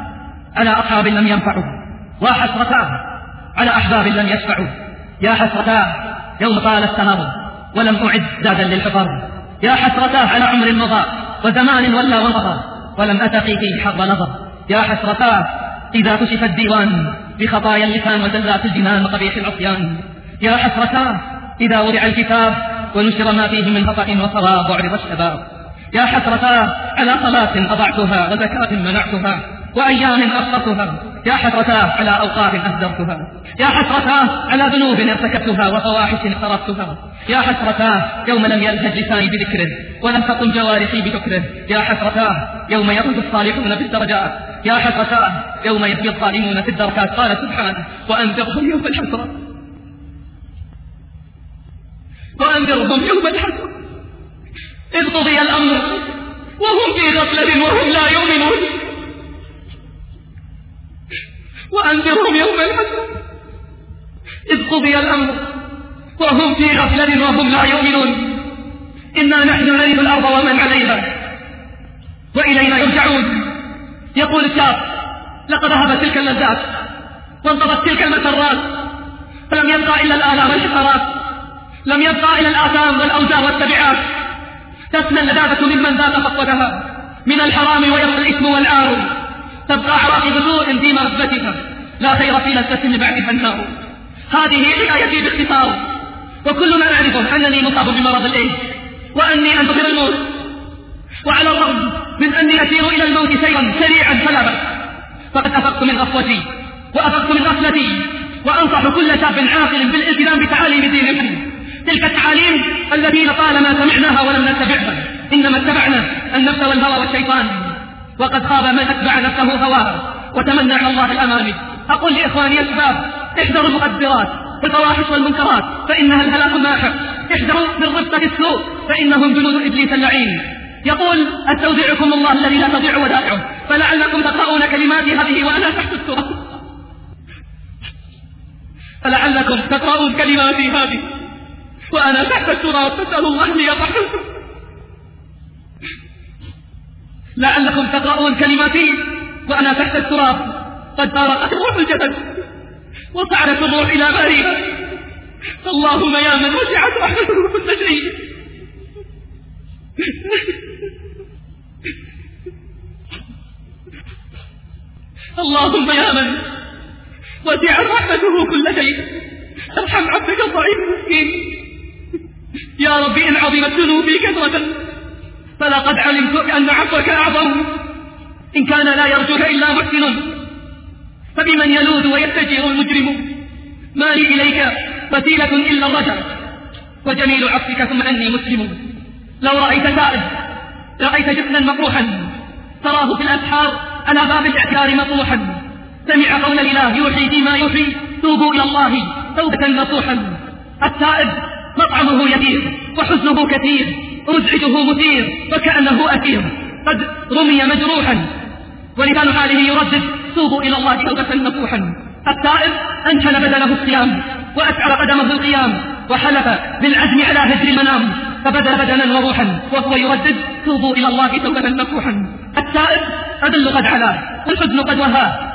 على أصحاب لم ينفعوا، وحسرتاه على أحباب لم يشفعوا. يا حسرتاه يوم طال السهر ولم أعد زادا للحفر. يا حسرتاه على عمر مضى وزمان ولا وانقضى ولم أتقي فيه حظ نظر. يا حسرتاه إذا كشف الديوان بخطايا اللسان وزلات الجنان وقبيح العصيان. يا حسرتاه إذا وضع الكتاب ونشر ما فيه من خطأ وصواب وعرض الشباب. يا حسرتاه على صلاة أضعتها وزكاة منعتها وأيام أخرتها. يا حسرتاه على أوقات أهدرتها. يا حسرتاه على ذنوب ارتكبتها وفواحش اقترفتها. يا حسرتاه يوم لم يلهج لساني بذكره ولم تقم جوارحي بشكره. يا حسرتاه يوم يرد الصالحون في الدرجات. يا حسرتاه يوم يهوي الظالمون في الدركات. قال سبحانه: وأنذرهم يوم الحسرة وأنذرهم يوم الحسرة إذ قضي الأمر وهم في غفلة وهم لا يؤمنون. وأنذرهم يوم الحسرة إذ قضي الأمر وهم في غفلة وهم لا يؤمنون. إنا نحن نرث الأرض ومن عليها وإلينا يرجعون. يقول الشاب: لقد ذهبت تلك اللذات وانقضت تلك المسرات فلم يبقى إلا الآلام والحسرات، لم يبقى إلا الآثام والأوزار والتبعات. تفنى اللذاذة ممن ذاق خطوتها من الحرام ويبقى الإثم والعار. تبقى عواقب سوء في مرتبتها لا خير في لذة من بعدها النار. هذه حكايتي باختصار، وكلنا نعرف أنني مصاب بمرض الإيدز وأني أنتظر الموت، وعلى الرغم من أني أسير إلى الموت سيرا سريعا فلا بأس فقد أفقت من غفوتي وأفقت من غفلتي، وأنصح كل شاب عاقل بالالتزام بتعاليم دين الحديث، تلك التعاليم التي لطالما سمعناها ولم نتبعها، إنما اتبعنا النفس والهوى والشيطان، وقد خاب من أتبع نفسه هواه وتمنى على الله الأماني. أقول لإخواني الشباب: احذروا المخدرات والفواحش والمنكرات فإنها الهلاك الماحق. احذروا من رفقة السوء فإنهم جنود إبليس اللعين. يقول: أستودعكم الله الذي لا تضيع ودائعه فلعلكم تقرؤون كلماتي هذه وأنا تحت التراب فلعلكم تقرؤون كلماتي هذه وأنا تحت التراب فاسألوا الله لي يرحمكم. لعلكم تقرؤون كلماتي وأنا تحت التراب قد فارقت الروح الجسد وصعدت الروح إلى بارئها. اللهم يا من وسعت رحمته كل شيء، اللهم يا من وسعت رحمته كل شيء ارحم عبدك الضعيف المسكين. يا رب إن عظمت ذنوبي كثرة فلقد علمت أن عفوك أعظم. إن كان لا يرجوك إلا محسن فبمن يلوذ ويتجر المجرم. ما لي إليك وسيلة إلا الرجع وجميل عفوك ثم أني مسلم. لو رأيت تائب رأيت جسما مطروحا تراه في الأسحار على باب الاعتار مطروحا. سمع قول الإله يوحي فيما يوحي توبوا إلى الله توبة نصوحا. التائب مطعمه يسير وحزنه كثير ومزعجه مثير وكأنه أثير قد رمي مجروحا ولسان حاله يردد توبوا إلى الله توبة نصوحا. التائب أنشن بدنه الصيام وأسعر قدمه القيام وحلف بالعزم على هجر المنام فبدل بدنا وروحا وهو يردد توبوا إلى الله توبة نصوحا. التائب أذل قد علاه والحزن قد وهاه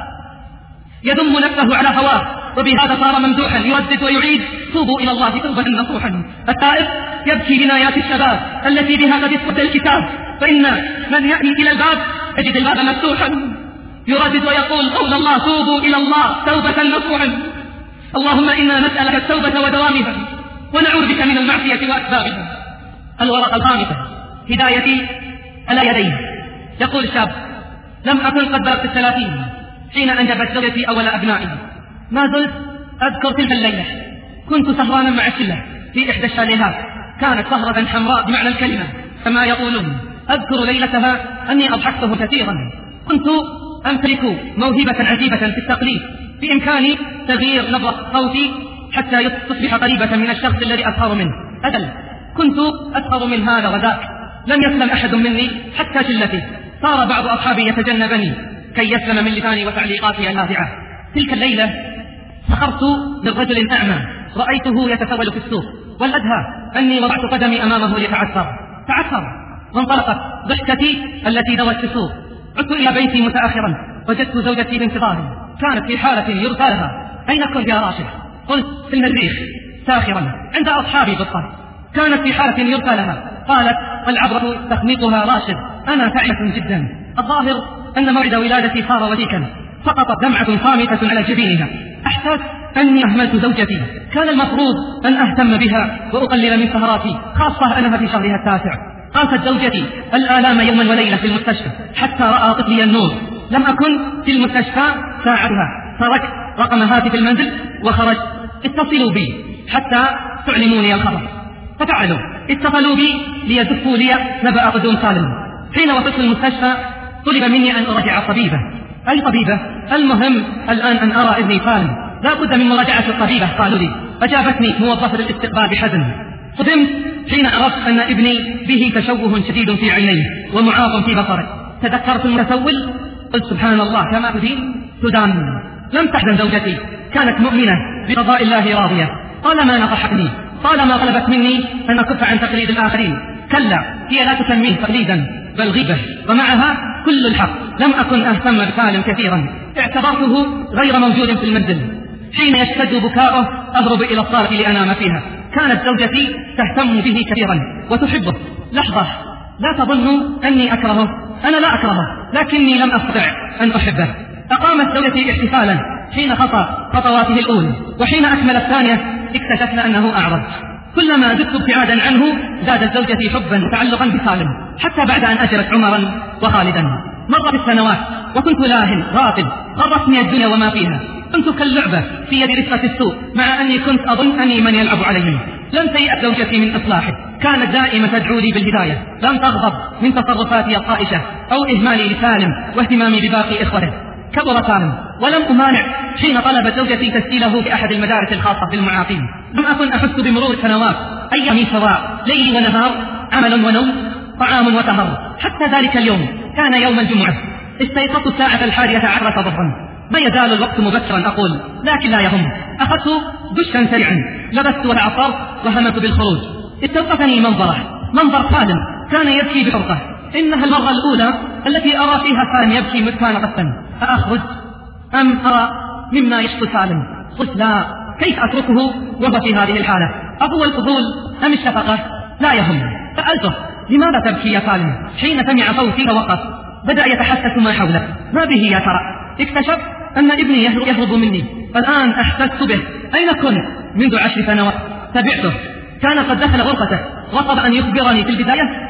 يذم نفسه على هواه وبهذا صار ممدوحا يردد ويعيد توبوا إلى الله توبة نصوحا. التائب يبكي بنايات الشباب التي بها قد اسود الكتاب فإن من يأتي إلى الباب يجد الباب مفتوحا يردد ويقول قول الله توبوا إلى الله توبة نصوحا. اللهم إنا نسألك التوبة ودوامها ونعوذ بك من المعصية وأسبابها. الورقة الخامسة هدايتي على يديه. يقول الشاب لم أكن قد بلغت الثلاثين حين أنجبت زوجتي أول أبنائي. ما زلت أذكر تلك الليلة كنت سهرانا مع الشلة في إحدى الشاليهات كانت سهرة حمراء بمعنى الكلمة كما يقولون. أذكر ليلتها أني أضحكته كثيرا. كنت أمتلك موهبة عجيبة في التقليد بإمكاني تغيير نبرة صوتي حتى تصبح قريبة من الشخص الذي أسهر منه. أدل كنت أسهر من هذا وذاك لم يسلم أحد مني حتى شلتي. صار بعض أصحابي يتجنبني كي يسلم من لساني وتعليقاتي اللاذعة. تلك الليلة سخرت للرجل أعمى رأيته يتسول في السوق والأدهى أني وضعت قدمي أمامه ليتعثر تعثر وانطلقت ضحكتي التي دوت في السوق. عدت إلى بيتي متأخرا وجدت زوجتي بانتظاري كانت في حالة يرثى لها. أين كنت يا راشد؟ قلت في المريخ ساخرا عند أصحابي بالطبع. كانت في حالة يرثى لها. قالت العبرة تخنيقها راشد أنا تعبة جدا. الظاهر أن موعد ولادتي صار وديكا. سقطت دمعة صامتة على جبينها. أحسست أني أهملت زوجتي. كان المفروض أن أهتم بها وأقلل من سهراتي خاصة أنها في شهرها التاسع. قاست زوجتي الآلام يوما وليلة في المستشفى حتى رأى طفلي النور. لم أكن في المستشفى ساعدها. تركت رقم هاتف المنزل وخرجت. اتصلوا بي حتى تعلموني الخبر ففعلوا. اتصلوا بي ليزفوا لي نبأ قدوم سالم. حين وصلت المستشفى طلب مني أن أراجع الطبيبة. أي طبيبة؟ المهم الآن أن أرى ابني سالم. لا بد من مراجعة الطبيبة قالوا لي. أجابتني موظفة الاستقبال بحزن. صدمت حين عرفت أن ابني به تشوه شديد في عينيه ومعاق في بصره. تذكرت المتسول قلت سبحان الله كما تدين تدان. لم تحزن زوجتي كانت مؤمنة بقضاء الله راضية. طالما نصحتني طالما طلبت مني أن أكف عن تقليد الآخرين. كلا هي لا تسميه تقليدا بل غيبة ومعها كل الحق. لم أكن أهتم بسالم كثيرا اعتبرته غير موجود في المنزل. حين يشتد بكاؤه أهرب إلى الصالة لأنام فيها. كانت زوجتي تهتم به كثيرا وتحبه. لحظة لا تظنوا أني أكرهه. أنا لا أكرهه لكني لم أستطع أن أحبه. أقامت زوجتي احتفالا حين خطى خطواته الأولى وحين أكمل الثانية اكتشفنا أنه أعرض. كلما زدت ابتعادا عنه زادت زوجتي حبا وتعلقا بسالم حتى بعد أن أجرت عمرا وخالدا. مرت السنوات وكنت لاهٍ غافل غرتني الدنيا وما فيها. كنت كاللعبة في يد رفقة السوء مع أني كنت أظن أني من يلعب عليهم. لم تيأس زوجتي من إصلاحه. كانت دائما تدعو لي بالهداية. لم تغضب من تصرفاتي الطائشة أو إهمالي لسالم واهتمامي بباقي إخوته. كبر سالم ولم أمانع حين طلبت زوجتي تسجيله في أحد المدارس الخاصة بالمعاقين. لم أكن أحس بمرور سنوات. أيامي سواء ليل ونهار عمل ونوم طعام وسهر. حتى ذلك اليوم كان يوم الجمعة. استيقظت الساعة الحادية عشرة ظهرا. ما يزال الوقت مبكرا أقول لكن لا يهم. أخذت دشا سريعا لبست وتعطرت وهمت بالخروج. استوقفني منظره منظر سالم كان يبكي بفرقه. إنها المرة الأولى التي أرى فيها سالم يبكي متفانقة. أخرج أم أرى مما يشكو سالم؟ قلت لا كيف أتركه وهو في هذه الحالة؟ أهو الفضول أم الشفقة؟ لا يهم. سألته لماذا تبكي يا سالم؟ حين سمع صوتي ووقف. بدأ يتحسس ما حوله. ما به يا ترى؟ اكتشف أن ابني يهرب مني. الآن أحسست به. أين كنت منذ عشر سنوات؟ تبعته. كان قد دخل غرفته. رفض أن يخبرني في البداية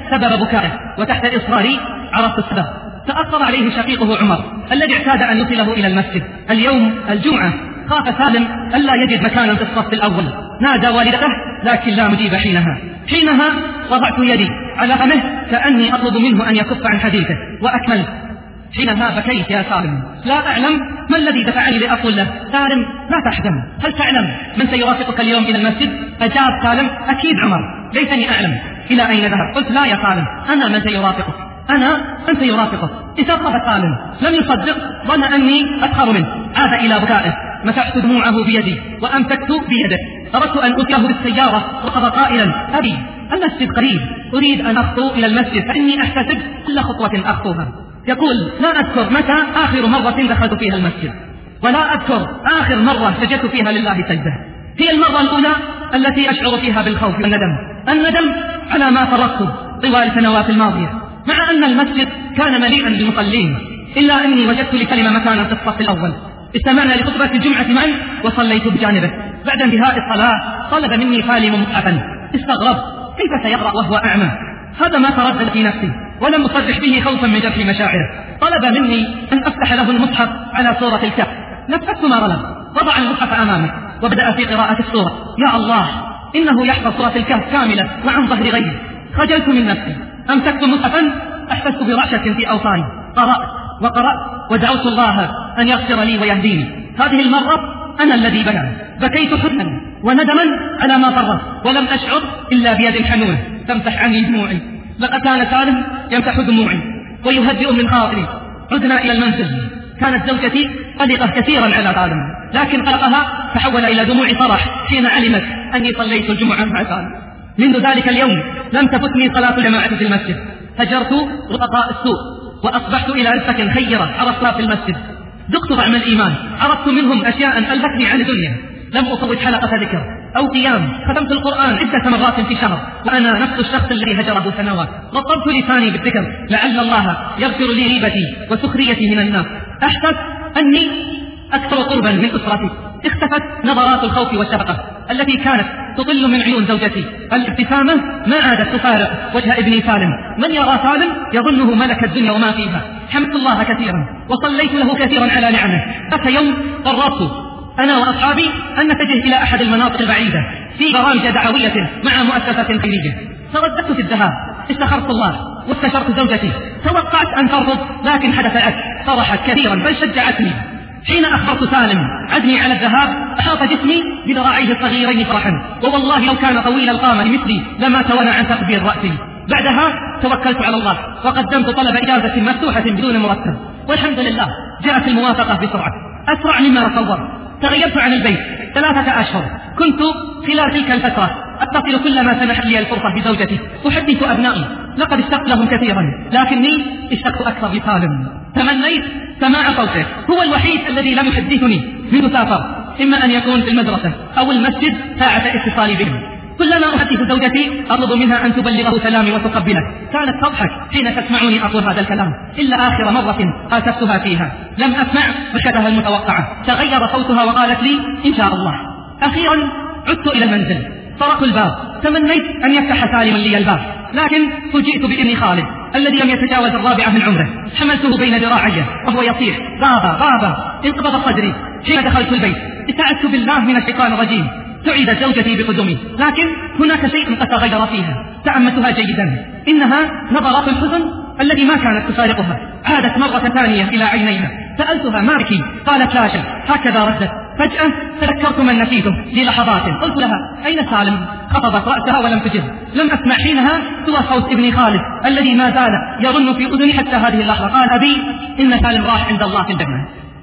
سبب بكائه، وتحت إصراري عرفت السبب. تأثر عليه شقيقه عمر الذي اعتاد أن يوصله إلى المسجد. اليوم الجمعة خاف سالم ألا يجد مكانا في الصف الأول، نادى والدته لكن لا مجيب حينها. حينها وضعت يدي على فمه كأني أطلب منه أن يكف عن حديثه وأكمل. حينها بكيت يا سالم، لا أعلم ما الذي دفعني لأقول له سالم لا تحزن، هل تعلم من سيرافقك اليوم إلى المسجد؟ أجاب سالم أكيد عمر، ليتني أعلم إلى أين ذهب. قلت لا يا سالم، أنا من سيرافقك، أنا من سيرافقك. استغرب سالم لم يصدق، ظن أني أسخر منه، عاد إلى بكائه. مسحت دموعه بيدي وأمسكت بيده، أردت أن أتيه بالسيارة وقضى قائلا أبي المسجد قريب، أريد أن أخطو إلى المسجد فإني أحتسب كل خطوة أخطوها. يقول لا أذكر متى آخر مرة دخلت فيها المسجد، ولا أذكر آخر مرة سجدت فيها لله سجدة. هي المرة الأولى التي أشعر فيها بالخوف والندم، الندم على ما فرطت طوال السنوات الماضية، مع أن المسجد كان مليئا بالمصلين، إلا أني وجدت لكلمة مكانا في الصف الأول. استمعنا لخطبة الجمعة معا وصليت بجانبه. بعد انتهاء الصلاة طلب مني سالم مصحفا. استغربت كيف سيقرأ وهو أعمى؟ هذا ما تردد في نفسي ولم أصرح به خوفا من جرح مشاعره. طلب مني أن أفتح له المصحف على سورة الكهف. نفذت ما طلب، وضع المصحف أمامه وبدأ في قراءة السورة. يا الله، إنه يحفظ سورة الكهف كاملة وعن ظهر غيره. خجلت من نفسي، أمسكت مصحفا، أحسست برعشة في أوصاني، قرأت وقرأت ودعوت الله أن يغفر لي ويهديني. هذه المرة أنا الذي بكى، بكيت حزنا وندما على ما فرط، ولم أشعر إلا بيد حنونة تمسح عني دموعي. لقد كان سالم يمسح دموعي ويهدئ من خاطري. عدنا إلى المنزل. كانت زوجتي قلقة كثيرا على سالم، لكن قلقها تحول إلى دموع فرح حين علمت أني صليت الجمعة مع سالم. منذ ذلك اليوم لم تفتني صلاة الجماعة في المسجد. هجرت رفقاء السوء وأصبحت إلى رفقة خيرة عرفتها في المسجد. ذقت طعم الإيمان، عرفت منهم أشياء ألفتني عن الدنيا. لم أفوت حلقة ذكر أو قيام، ختمت القرآن عدة مرات في شهر وأنا نفس الشخص الذي هجره سنوات. رطبت لساني بالذكر لعل الله يغفر لي ريبتي وسخريتي من الناس. أحسس أني أكثر قربا من أسرتي. اختفت نظرات الخوف والشفقة التي كانت تطل من عيون زوجتي. الابتسامة ما عادت تفارق وجه ابني سالم. من يرى سالم يظنه ملك الدنيا وما فيها. حمدت الله كثيرا وصليت له كثيرا على نعمه. ذات يوم قررت أنا وأصحابي أن نتجه إلى أحد المناطق البعيدة في برامج دعوية مع مؤسسة خيرية. ترددت في الذهاب، استخرت الله واستشرت زوجتي. توقعت أن ترفض لكن حدث العكس، فرحت كثيرا بل شجعتني. حين أخبرت سالم عزمي على الذهاب أحاط جسمي بذراعيه الصغيرين فرحا، ووالله لو كان طويل القامة مثلي لما تولى عن تقبيل رأسي. بعدها توكلت على الله وقدمت طلب إجازة مفتوحة بدون مرتب، والحمد لله جاءت الموافقة بسرعة أسرع مما تصور. تغيبت عن البيت ثلاثة أشهر. كنت خلال تلك الفترة أتصل كلما سمحت لي الفرصة بزوجتي، أحدث أبنائي. لقد اشتقت لهم كثيرا لكني اشتقت أكثر لسالم. تمنيت سماع صوته، هو الوحيد الذي لم يحدثني منذ سافر، إما أن يكون في المدرسة أو المسجد ساعة اتصالي بهم. كلما أحدث زوجتي أطلب منها أن تبلغه سلامي وتقبله. كانت تضحك حين تسمعني أقول هذا الكلام، إلا آخر مرة آسفتها فيها لم أسمع بشدها المتوقعة. تغير صوتها وقالت لي إن شاء الله. أخيرا عدت إلى المنزل، طرقت الباب، تمنيت أن يفتح سالما لي الباب، لكن فوجئت بابني خالد الذي لم يتجاوز الرابعة من عمره. حملته بين ذراعيه وهو يصيح بابا بابا. انقبض صدري حين دخلت البيت. استعذت بالله من الشيطان الرجيم. سعدت زوجتي بقدومي، لكن هناك شيء قد تغير فيها. تأملتها جيدا، إنها نظرات الحزن الذي ما كانت تفارقها. عادت مرة ثانية إلى عينيها. سألتها ما بكي؟ قالت لا شيء. هكذا ردت. فجأة تذكرت من نسيته للحظات. قلت لها أين سالم؟ خفضت رأسها ولم تجب. لم أسمع حينها سوى صوت ابني خالد الذي ما زال يرن في أذني حتى هذه اللحظة. قال أبي إن سالم راح عند الله في الجنة.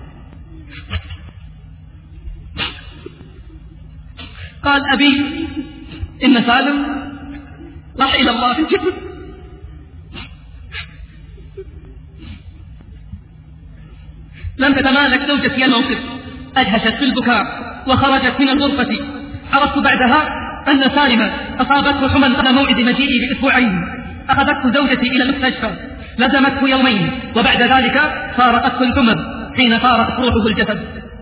قال أبي إن سالم راح إلى الله في الجنة. لم تتمالك زوجتي الموقف، أدهشت في البكاء وخرجت من الغرفة. عرفت بعدها أن سالم أصابته حمى قبل موعد مجيئي بأسبوعين. أخذته زوجتي إلى المستشفى، لزمته يومين، وبعد ذلك فارقته الحمى حين فارقت روحه الجسد.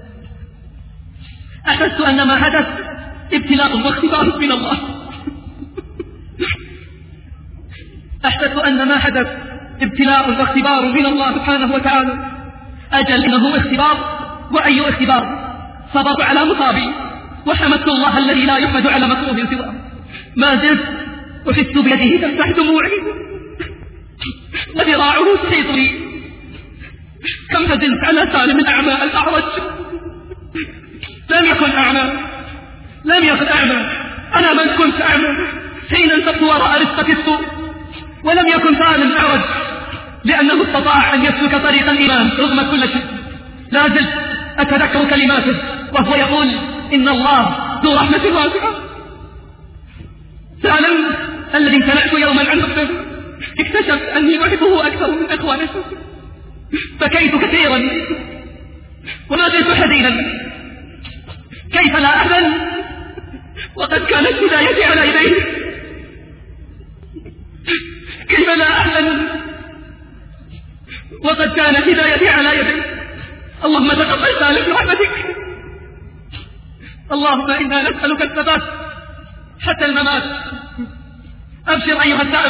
أحسست أن ما حدث ابتلاء واختبار من الله. أحسست أن ما حدث ابتلاء واختبار من الله سبحانه وتعالى. أجل إنه اختبار، وأي اختبار. صبرت على مصابي وحمدت الله الذي لا يحمد على مكروه سواه. ما زلت أحس بيده تمسح دموعي وذراعه تحيط لي. كم فزلت على سالم الأعمى الأعرج. لم يكن أعمى، لم يكن أعمى، أنا من كنت أعمى حين انتبت وراء رزقة السوء. ولم يكن سالم أعرج لأنه استطاع أن يسلك طريق الإيمان رغم كل شيء. لا زلت أتذكر كلماته وهو يقول إن الله ذو رحمة واسعة. سالم الذي امتنعت يوما عن حبه اكتشف أني أحبه أكثر من إخوانه، بكيت كثيرا وما زلت حزينا. كيف لا أحزن وقد كانت هدايتي على يديه؟ كيف لا أحزن وقد كانت هدايتي على يديه؟ اللهم تقبل سالم برحمتك. اللهم إنا نسألك الثبات حتى الممات. أبشر أيها التائب،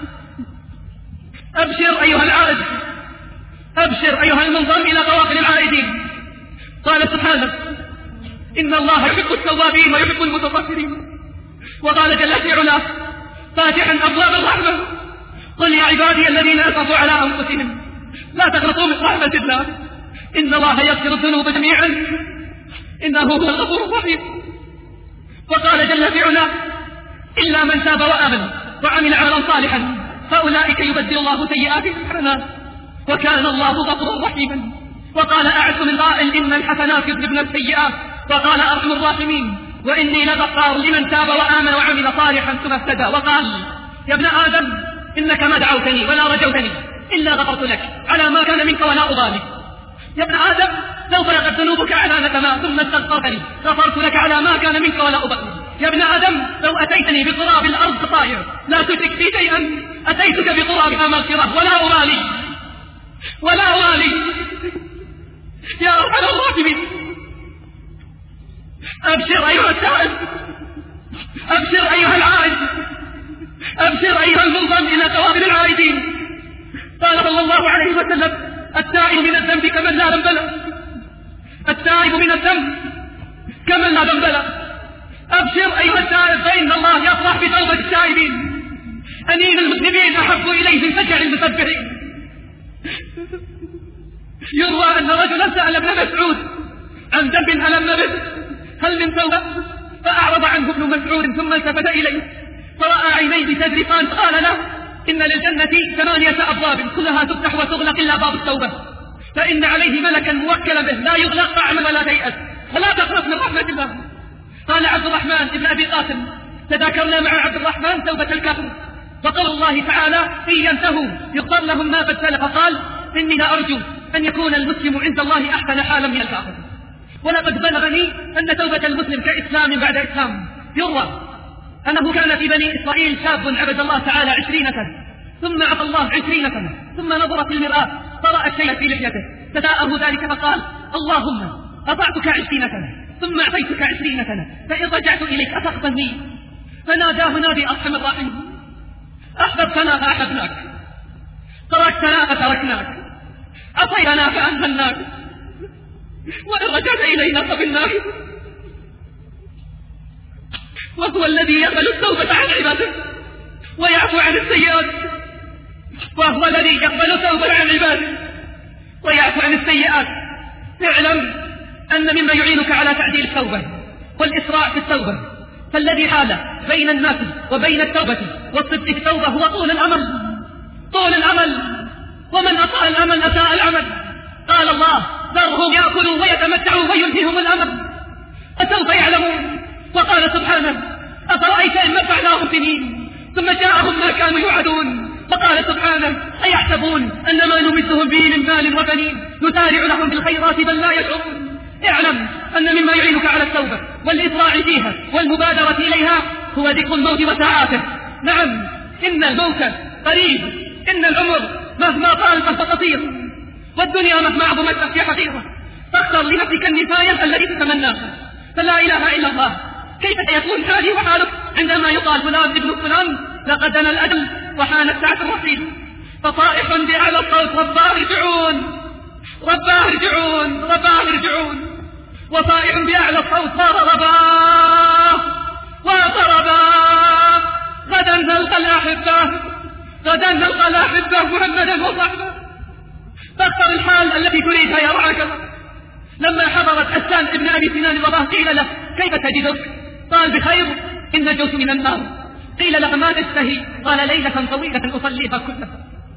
أبشر أيها العائد، أبشر أيها المنضم إلى قوافل العائدين. قال سبحانه إن الله يحب التوابين ويحب المتطهرين. وقال جل في علاه فاتحا أبواب الرحمة قل يا عبادي الذين أسرفوا على أنفسهم لا تقنطوا من رحمة الله إن الله يغفر الذنوب جميعا إنه هو الغفور الرحيم. وقال جل في علاه إلا من تاب وآمن وعمل عملا صالحا فأولئك يبدل الله سيئاتهم حسنات وكان الله غفورا رحيما. وقال أعز من قائل إن الحسنات يذهبن السيئات وقال أرحم الراحمين وإني لغفار لمن تاب وآمن وعمل صالحا ثم اهتدى. وقال يا ابن آدم إنك ما دعوتني ولا رجوتني إلا غفرت لك على ما كان منك ولا أبالي. يا ابن آدم لو بلغت ذنوبك عنان ما ثم استغفرتني غفرت لك على ما كان منك ولا أبالي. يا ابن آدم لو أتيتني بقراب الأرض خطايا لا تشرك في شيئا أتيتك بقرابها مغفرة ولا أبالي ولا أبالي. يا أرحم الراحمين أبشر أيها التائب، أبشر أيها العائد، أبشر أيها المنضم إلى قوافل العائدين. قال صلى الله عليه وسلم التائب من الذنب كمن لا ذنب له، التائب من الذنب كمن لا ذنب له. أبشر أيها التائب فإن الله يفرح بتوبة التائبين. أنين المسلمين أحب إليه من فجع المسبحين. يروى أن رجلا سأل ابن مسعود عن ذنب ألم به هل من توبة؟ فأعرض عنه ابن مسعود ثم التفت إليه فرأى عينيه تذرفان قال له إن للجنة ثمانية أبواب كلها تفتح وتغلق إلا باب التوبة فإن عليه ملكا موكلا به لا يغلق طعما ولا تيأس فلا تقنط من رحمة الله. قال عبد الرحمن ابن أبي قاسم تذاكرنا مع عبد الرحمن توبة الكافر وقال الله تعالى إن ينتهوا يغفر لهم ما قد سلف. فقال إني لأرجو أن يكون المسلم عند الله أحسن حالا من الكافر. ولقد بلغني أن توبة المسلم كإسلام بعد إسلام. يروى أنه كان في بني إسرائيل شاب عبد الله تعالى عشرين سنة ثم عصى الله عشرين سنة ثم نظر في المرآة فرأى الشيء في لحيته تساءه ذلك فقال اللهم أطعتك عشرين سنة ثم أعطيتك عشرين سنة فإن رجعت إليك أتقبلني. فناداه نادي أرحم الراحمين أحببتنا فأحببناك تركتنا فتركناك عصيتنا فأنزلناك وإن رجعت إلينا قبلناك. وهو الذي يقبل التوبة عن عباده ويعفو عن السيئات وهو الذي يقبل التوبة عن عباده ويعفو عن السيئات. اعلم أن مما يعينك على تعديل التوبة والإسراع في التوبة فالذي حال بين الناس وبين التوبة والصدق في التوبة هو طول الأمل. طول الأمل ومن أطاع الأمل أساء العمل. قال الله ذرهم يأكلوا ويتمتعوا ويلههم الأمل فسوف يعلمون. وقال سبحانه أفرأيت إن متعناهم سنين ثم جاءهم ما كانوا يوعدون. وقال سبحانه أيحسبون أن ما نمدهم به من مال وبنين نسارع لهم بالخيرات بل لا يشعرون. اعلم أن مما يعينك على التوبة والإسراع فيها والمبادرة إليها هو ذكر الموت وساعاته. نعم إن الموت قريب، إن العمر مهما طال فهو قصير والدنيا مهما عظمت فهي حقيرة. فاختر لنفسك النهاية التي تتمناها فلا إله إلا الله. كيف سيكون حالي وحالك عندما يقال فلان ابن فلان لقد دنا الأجل وحانت ساعة الرحيل، فصائح بأعلى الصوت: رباه ارجعون، رباه ارجعون، رباه ارجعون. وصائح بأعلى الصوت: صار رباه وضرباه، غدا نلقى الأحبة، غدا نلقى الأحبة محمدا وصحبه. فاختر الحال التي تريدها يا رعاك الله. لما حضرت حسان ابن أبي سنان الوباء قيل له: كيف تجدك؟ قال: بخير، إن نجوت من النار. قيل له: ما تشتهي؟ قال: ليلة طويلة أصليها كلها.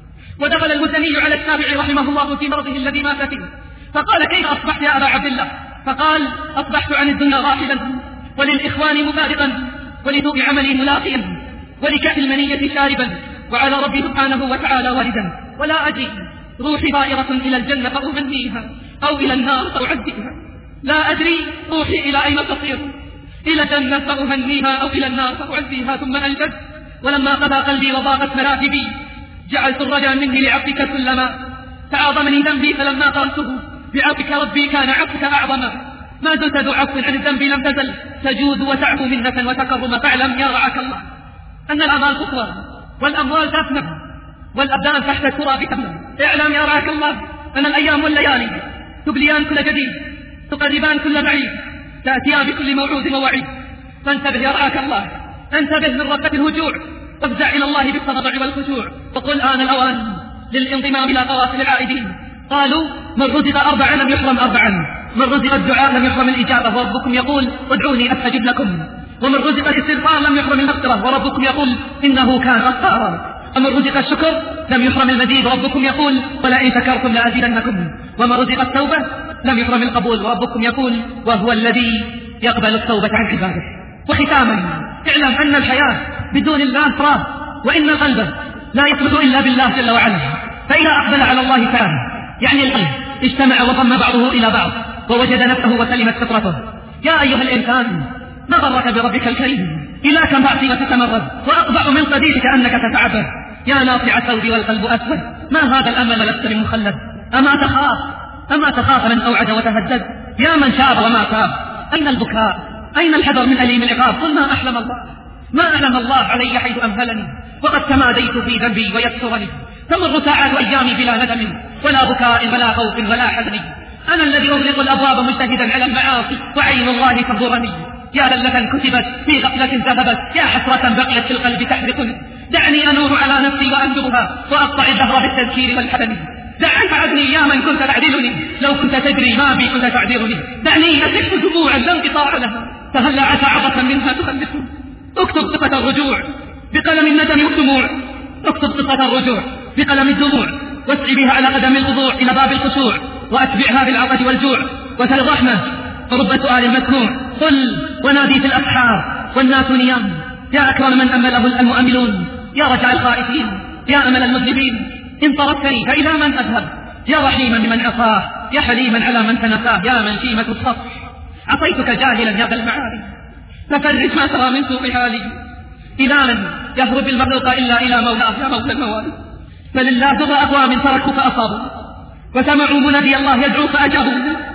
ودخل المزني على التابعي رحمه الله في مرضه الذي مات فيه، فقال: كيف أصبحت يا أبا عبد الله؟ فقال: أصبحت عن الدنيا راحلا، وللإخوان مبادئا، ولسوء عملي ملاقيا، ولكأس المنية شاربا، وعلى ربي سبحانه وتعالى والدا، ولا أجي روحي طائرة إلى الجنة فأهنيها، أو إلى النار فأعذبها. لا أدري روحي إلى أين تصير، إلى الجنة فأهنيها أو إلى النار فأعذبها. ثم أنجز: ولما قضى قلبي وضاقت مراتبي، جعلت الرجاء مني لعفوك كلما تعاظمني ذنبي، فلما قرأته بعفوك ربي كان عفوك أعظما. ما زلت ذو عفو عن الذنب لم تزل تجود وتعفو منة وتكرم. فاعلم يا رعاك الله أن الأعمال تطوى والأموال تفنى والأبدان تحت التراب تمنى. اعلم يا رعاك الله أن الأيام والليالي تبليان كل جديد، تقربان كل بعيد، تأتيان بكل موعود ووعيد. فانتبه يا رعاك الله، انتبه من ربة الهجوع، وافزع إلى الله بالتضرع والخشوع، وقل آن الأوان للانضمام إلى قوافل العائدين. قالوا: من رزق أربعا لم يحرم أربعا، من رزق الدعاء لم يحرم الإجابة، وربكم يقول: ادعوني أستجب لكم. ومن رزق الاستغفار لم يحرم المغفرة، وربكم يقول: إنه كان غفارا. ومن رزق الشكر لم يحرم المزيد، وربكم يقول: ولئن شكرتم لأزيدنكم. ومن رزق التوبة لم يحرم القبول، وربكم يقول: وهو الذي يقبل التوبة عن عباده. وختاما، اعلم أن الحياة بدون الله فراغ، وإن القلب لا يصلح إلا بالله جل وعلا. فإذا أقبل على الله كان يعني القلب اجتمع وضم بعضه إلى بعض ووجد نفسه وسلمت فطرته. يا أيها الإنسان، ما غرك بربك الكريم؟ إلى كم تعصي وتتمرد، وأقبع من قديرك أنك تتعبد. يا ناطع الثوب والقلب أسود، ما هذا الأمل لست بمخلد. أما تخاف أما تخاف من أوعد وتهدد، يا من شاب وما تاب. أين البكاء؟ أين الحذر من أليم العقاب؟ قل: ما أحلم الله، ما ألم الله علي حيث أمهلني، وقد تماديت في ذنبي ويكسرني. تمر ساعات أيامي بلا ندم، ولا بكاء ولا خوف ولا حزن. أنا الذي أغلق الأبواب مجتهدا على المعاصي، وعين الله تنظرني. يا للة كتبت في غفلة ذهبت، يا حسرة بقيت في القلب تحرقني. دعني أنور على نفسي وأنجبها، وأقطع الدهر بالتذكير والحزن. دعني فعدني يا من كنت تعدلني، لو كنت تدري ما بي كنت تعذرني. دعني أسح دموعا لا انقطاع لها، فهل عسى عبثا منها تخلصني. اكتب قصة الرجوع بقلم الندم والدموع، اكتب قصة الرجوع بقلم الدموع، واسعي بها على قدم الخضوع إلى باب الخشوع، وأتبعها بالعطش والجوع وسل الرحمة، فرب سؤال مسموع. قل ونادي في الأسحار والناس نيام، يا أكرم من أمله المؤملون، يا رجاء الخائفين، يا أمل المذنبين. إن طردتني فإلى من أذهب؟ يا رحيما بمن عصاه، يا حليما على من تنساه، يا من شيمة الصفح. عصيتك جاهلا يا ذا المعالي، ففرج ما ترى من سوء حالي. إلى من يهرب المخلوق إلا إلى مولاه يا مولى الموالي. فلله ذر أقوام تركوا فأصابوا، وسمعوا منادي الله يدعو فأجابوا،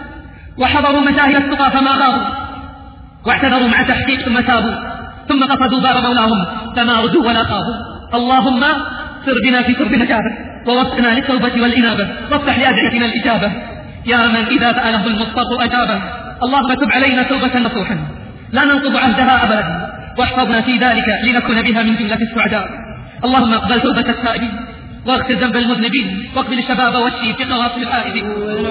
وحضروا مشاهد التقى فما غابوا، واعتذروا مع تحقيق ثم تابوا، ثم قصدوا باب مولاهم فما رجوا ولا خابوا. اللهم سر بنا في سرب نجابة، ووفقنا للتوبة والإنابة، وافتح لأدعيتنا الإجابة. يا من إذا سأله المضطر أجابه، اللهم تب علينا توبة نصوحا لا ننقض عهدها أبدا، واحفظنا في ذلك لنكون بها من جملة السعداء. اللهم اقبل توبة التائبين، واغفر ذنب المذنبين، واقبل الشباب والشيب في قواصل الحائدين.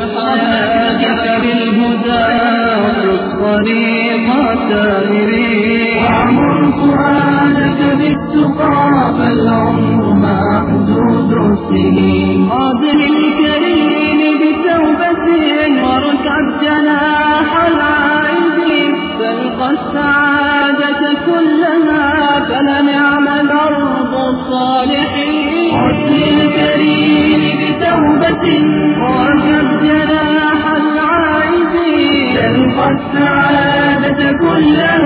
بالهدى والطريق السائرين، وعمر فؤادك بالتقى، فالعمر ما حدود السنين. قابل الكريم بتوبة، واركب جناح العائدين، تلقى السعادة كلها، فلنعم الأرض الصالحين. قابل الكريم بتوبة، واركب جناح العائدين، تلقى السعادة كلها،